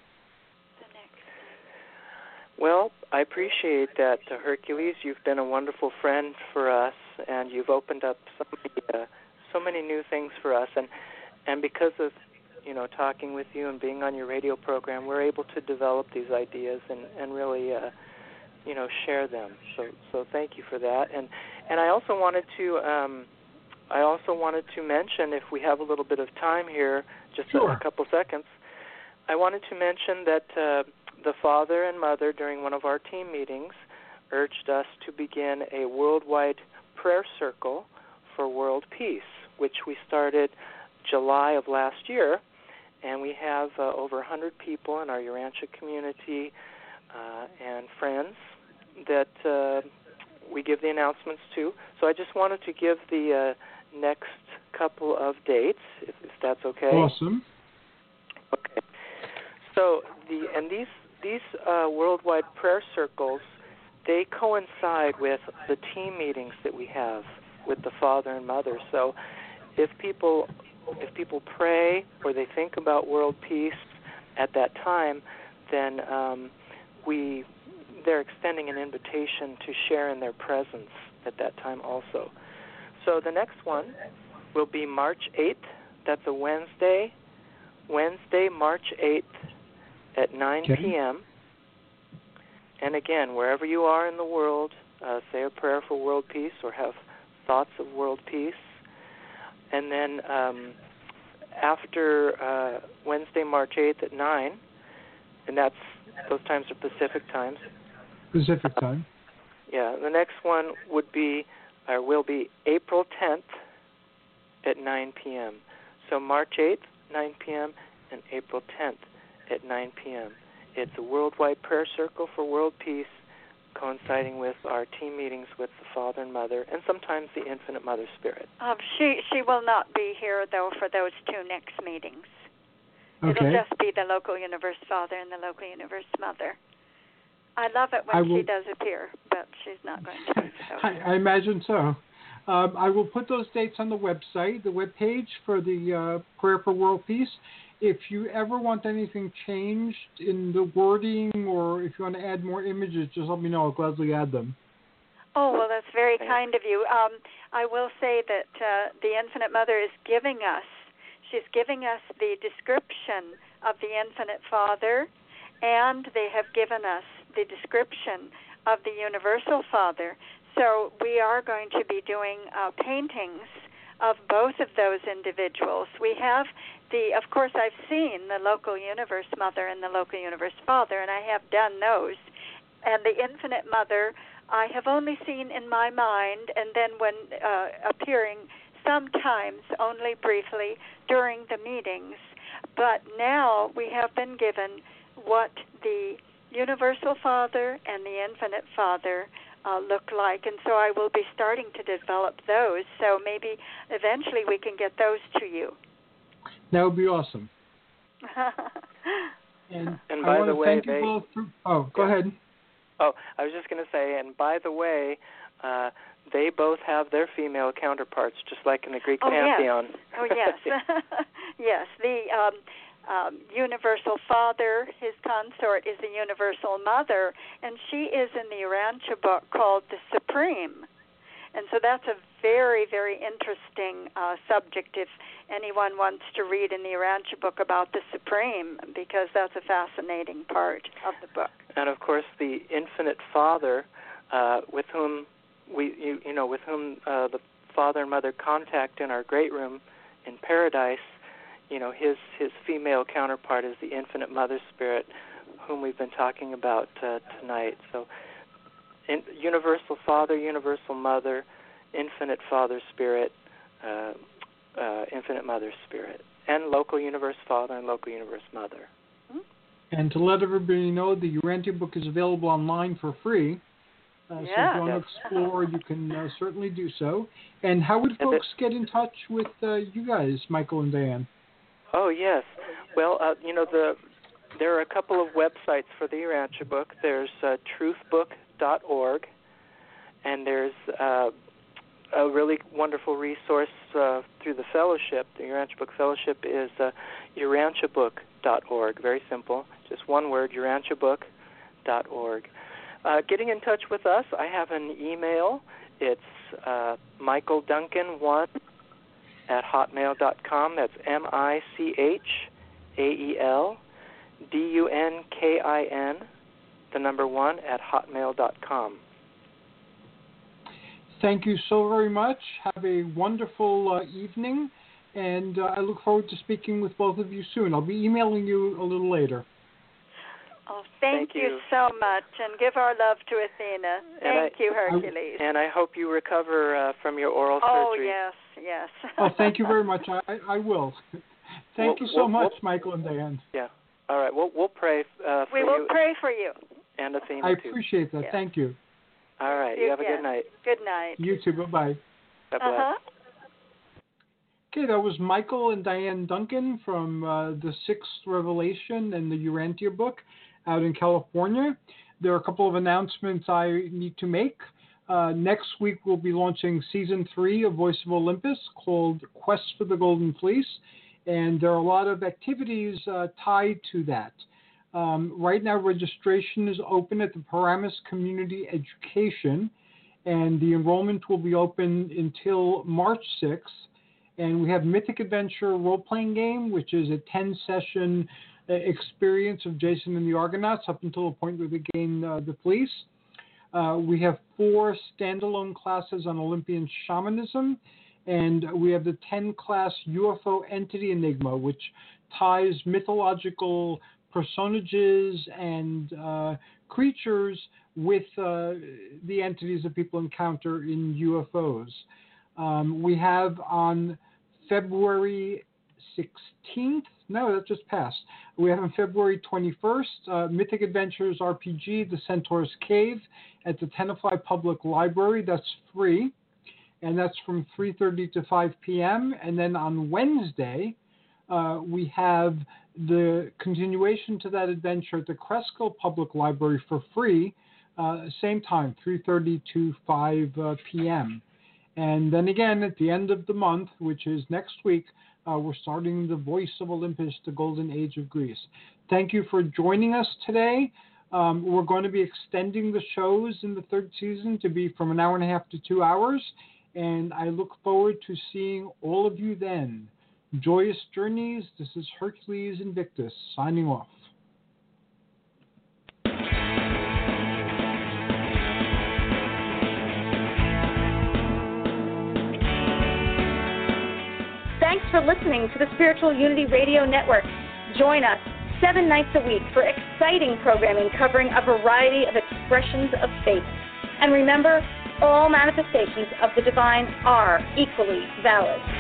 Well, I appreciate that, Hercules. You've been a wonderful friend for us, and you've opened up so many new things for us. And because of talking with you and being on your radio program, we're able to develop these ideas and really share them. So thank you for that. And I also wanted to mention, if we have a little bit of time here, just Sure. a couple seconds, I wanted to mention that the father and mother, during one of our team meetings, urged us to begin a worldwide prayer circle for world peace, which we started July of last year, and we have over 100 people in our Urantia community and friends that we give the announcements to. So I just wanted to give the next couple of dates, if that's okay. Awesome. Okay. So these worldwide prayer circles, they coincide with the team meetings that we have with the father and mother. So if people pray or they think about world peace at that time, then they're extending an invitation to share in their presence at that time also. So the next one will be March 8th. That's a Wednesday, March 8th at 9 p.m. And again, wherever you are in the world, say a prayer for world peace or have thoughts of world peace. And then after Wednesday, March 8th at 9, and those times are Pacific times. Pacific time. Yeah, the next one will be April 10th at 9 p.m. So March 8th, 9 p.m., and April 10th at 9 p.m. It's a worldwide prayer circle for world peace, coinciding with our team meetings with the Father and Mother, and sometimes the Infinite Mother Spirit. She will not be here, though, for those two next meetings. Okay. It'll just be the local Universe Father and the local Universe Mother. I love it when she does appear, but she's not going to. So. I imagine so. I will put those dates on the website, the webpage for the Prayer for World Peace. If you ever want anything changed in the wording or if you want to add more images, just let me know. I'll gladly add them. Oh, well, that's very kind of you. I will say that the Infinite Mother is giving us the description of the Infinite Father, and they have given us the description of the Universal Father. So we are going to be doing paintings of both of those individuals. We have of course, I've seen the local Universe Mother and the local Universe Father, and I have done those. And the Infinite Mother, I have only seen in my mind, and then when appearing sometimes only briefly during the meetings. But now we have been given what the Universal Father and the Infinite Father look like, and so I will be starting to develop those. So maybe eventually we can get those to you. That would be awesome. And by the way, go ahead. Oh, I was just going to say, and by the way, they both have their female counterparts, just like in the Greek pantheon. Yes. Oh, yes. Yes. The Universal Father, his consort, is the Universal Mother, and she is in the Urantia book called the Supreme. And so that's a very, very interesting subject if anyone wants to read in the Urantia book about the Supreme, because that's a fascinating part of the book. And of course, the Infinite Father, with whom the Father and Mother contact in our great room in Paradise, his female counterpart is the Infinite Mother Spirit, whom we've been talking about tonight. So, Universal Father, Universal Mother, Infinite Father Spirit, Infinite Mother Spirit, and Local Universe Father and Local Universe Mother. And to let everybody know, the Urantia book is available online for free. So if you want to explore, you can certainly do so. And how would folks get in touch with you guys, Michael and Diane? Oh, yes. Well, there are a couple of websites for the Urantia book. There's truthbook.org, and there's a really wonderful resource through the fellowship. The Urantia Book Fellowship is urantiabook.org. Very simple. Just one word, urantiabook.org. Getting in touch with us, I have an email. It's michaelduncan1@hotmail.com. That's MichaelDunkin, 1@hotmail.com. Thank you so very much. Have a wonderful evening, and I look forward to speaking with both of you soon. I'll be emailing you a little later. Oh, thank you so much, and give our love to Athena. Thank you, Hercules. And I hope you recover from your oral surgery. Oh, yes, yes. Oh, thank you very much. I will. Thank you so much, Michael and Diane. Yeah. All right. We'll pray for you. We will pray for you. And Athena, I appreciate that. Yes. Thank you. All right. You have a good night. Good night. You too. Bye-bye. Bye-bye. Okay, that was Michael and Diane Duncan from the Sixth Revelation and the Urantia book out in California. There are a couple of announcements I need to make. Next week, we'll be launching Season 3 of Voice of Olympus called Quest for the Golden Fleece, and there are a lot of activities tied to that. Right now, registration is open at the Paramus Community Education, and the enrollment will be open until March 6th. And we have Mythic Adventure role-playing game, which is a 10-session experience of Jason and the Argonauts up until the point where they gain the fleece. We have 4 standalone classes on Olympian shamanism, and we have the 10-class UFO entity enigma, which ties mythological personages and creatures with the entities that people encounter in UFOs. We have on February 16th, no, that just passed. We have on February 21st, Mythic Adventures RPG, The Centaur's Cave at the Tenafly Public Library. That's free, and that's from 3:30 to 5 p.m. And then on Wednesday, we have the continuation to that adventure at the Cresco Public Library for free, same time, 3:30 to 5 p.m. And then again, at the end of the month, which is next week, we're starting the Voice of Olympus, the Golden Age of Greece. Thank you for joining us today. We're going to be extending the shows in the 3rd season to be from 1.5 hours to 2 hours, and I look forward to seeing all of you then. Joyous journeys. This is Hercules Invictus signing off. Thanks for listening to the Spiritual Unity Radio Network. Join us 7 nights a week for exciting programming covering a variety of expressions of faith. And remember, all manifestations of the divine are equally valid.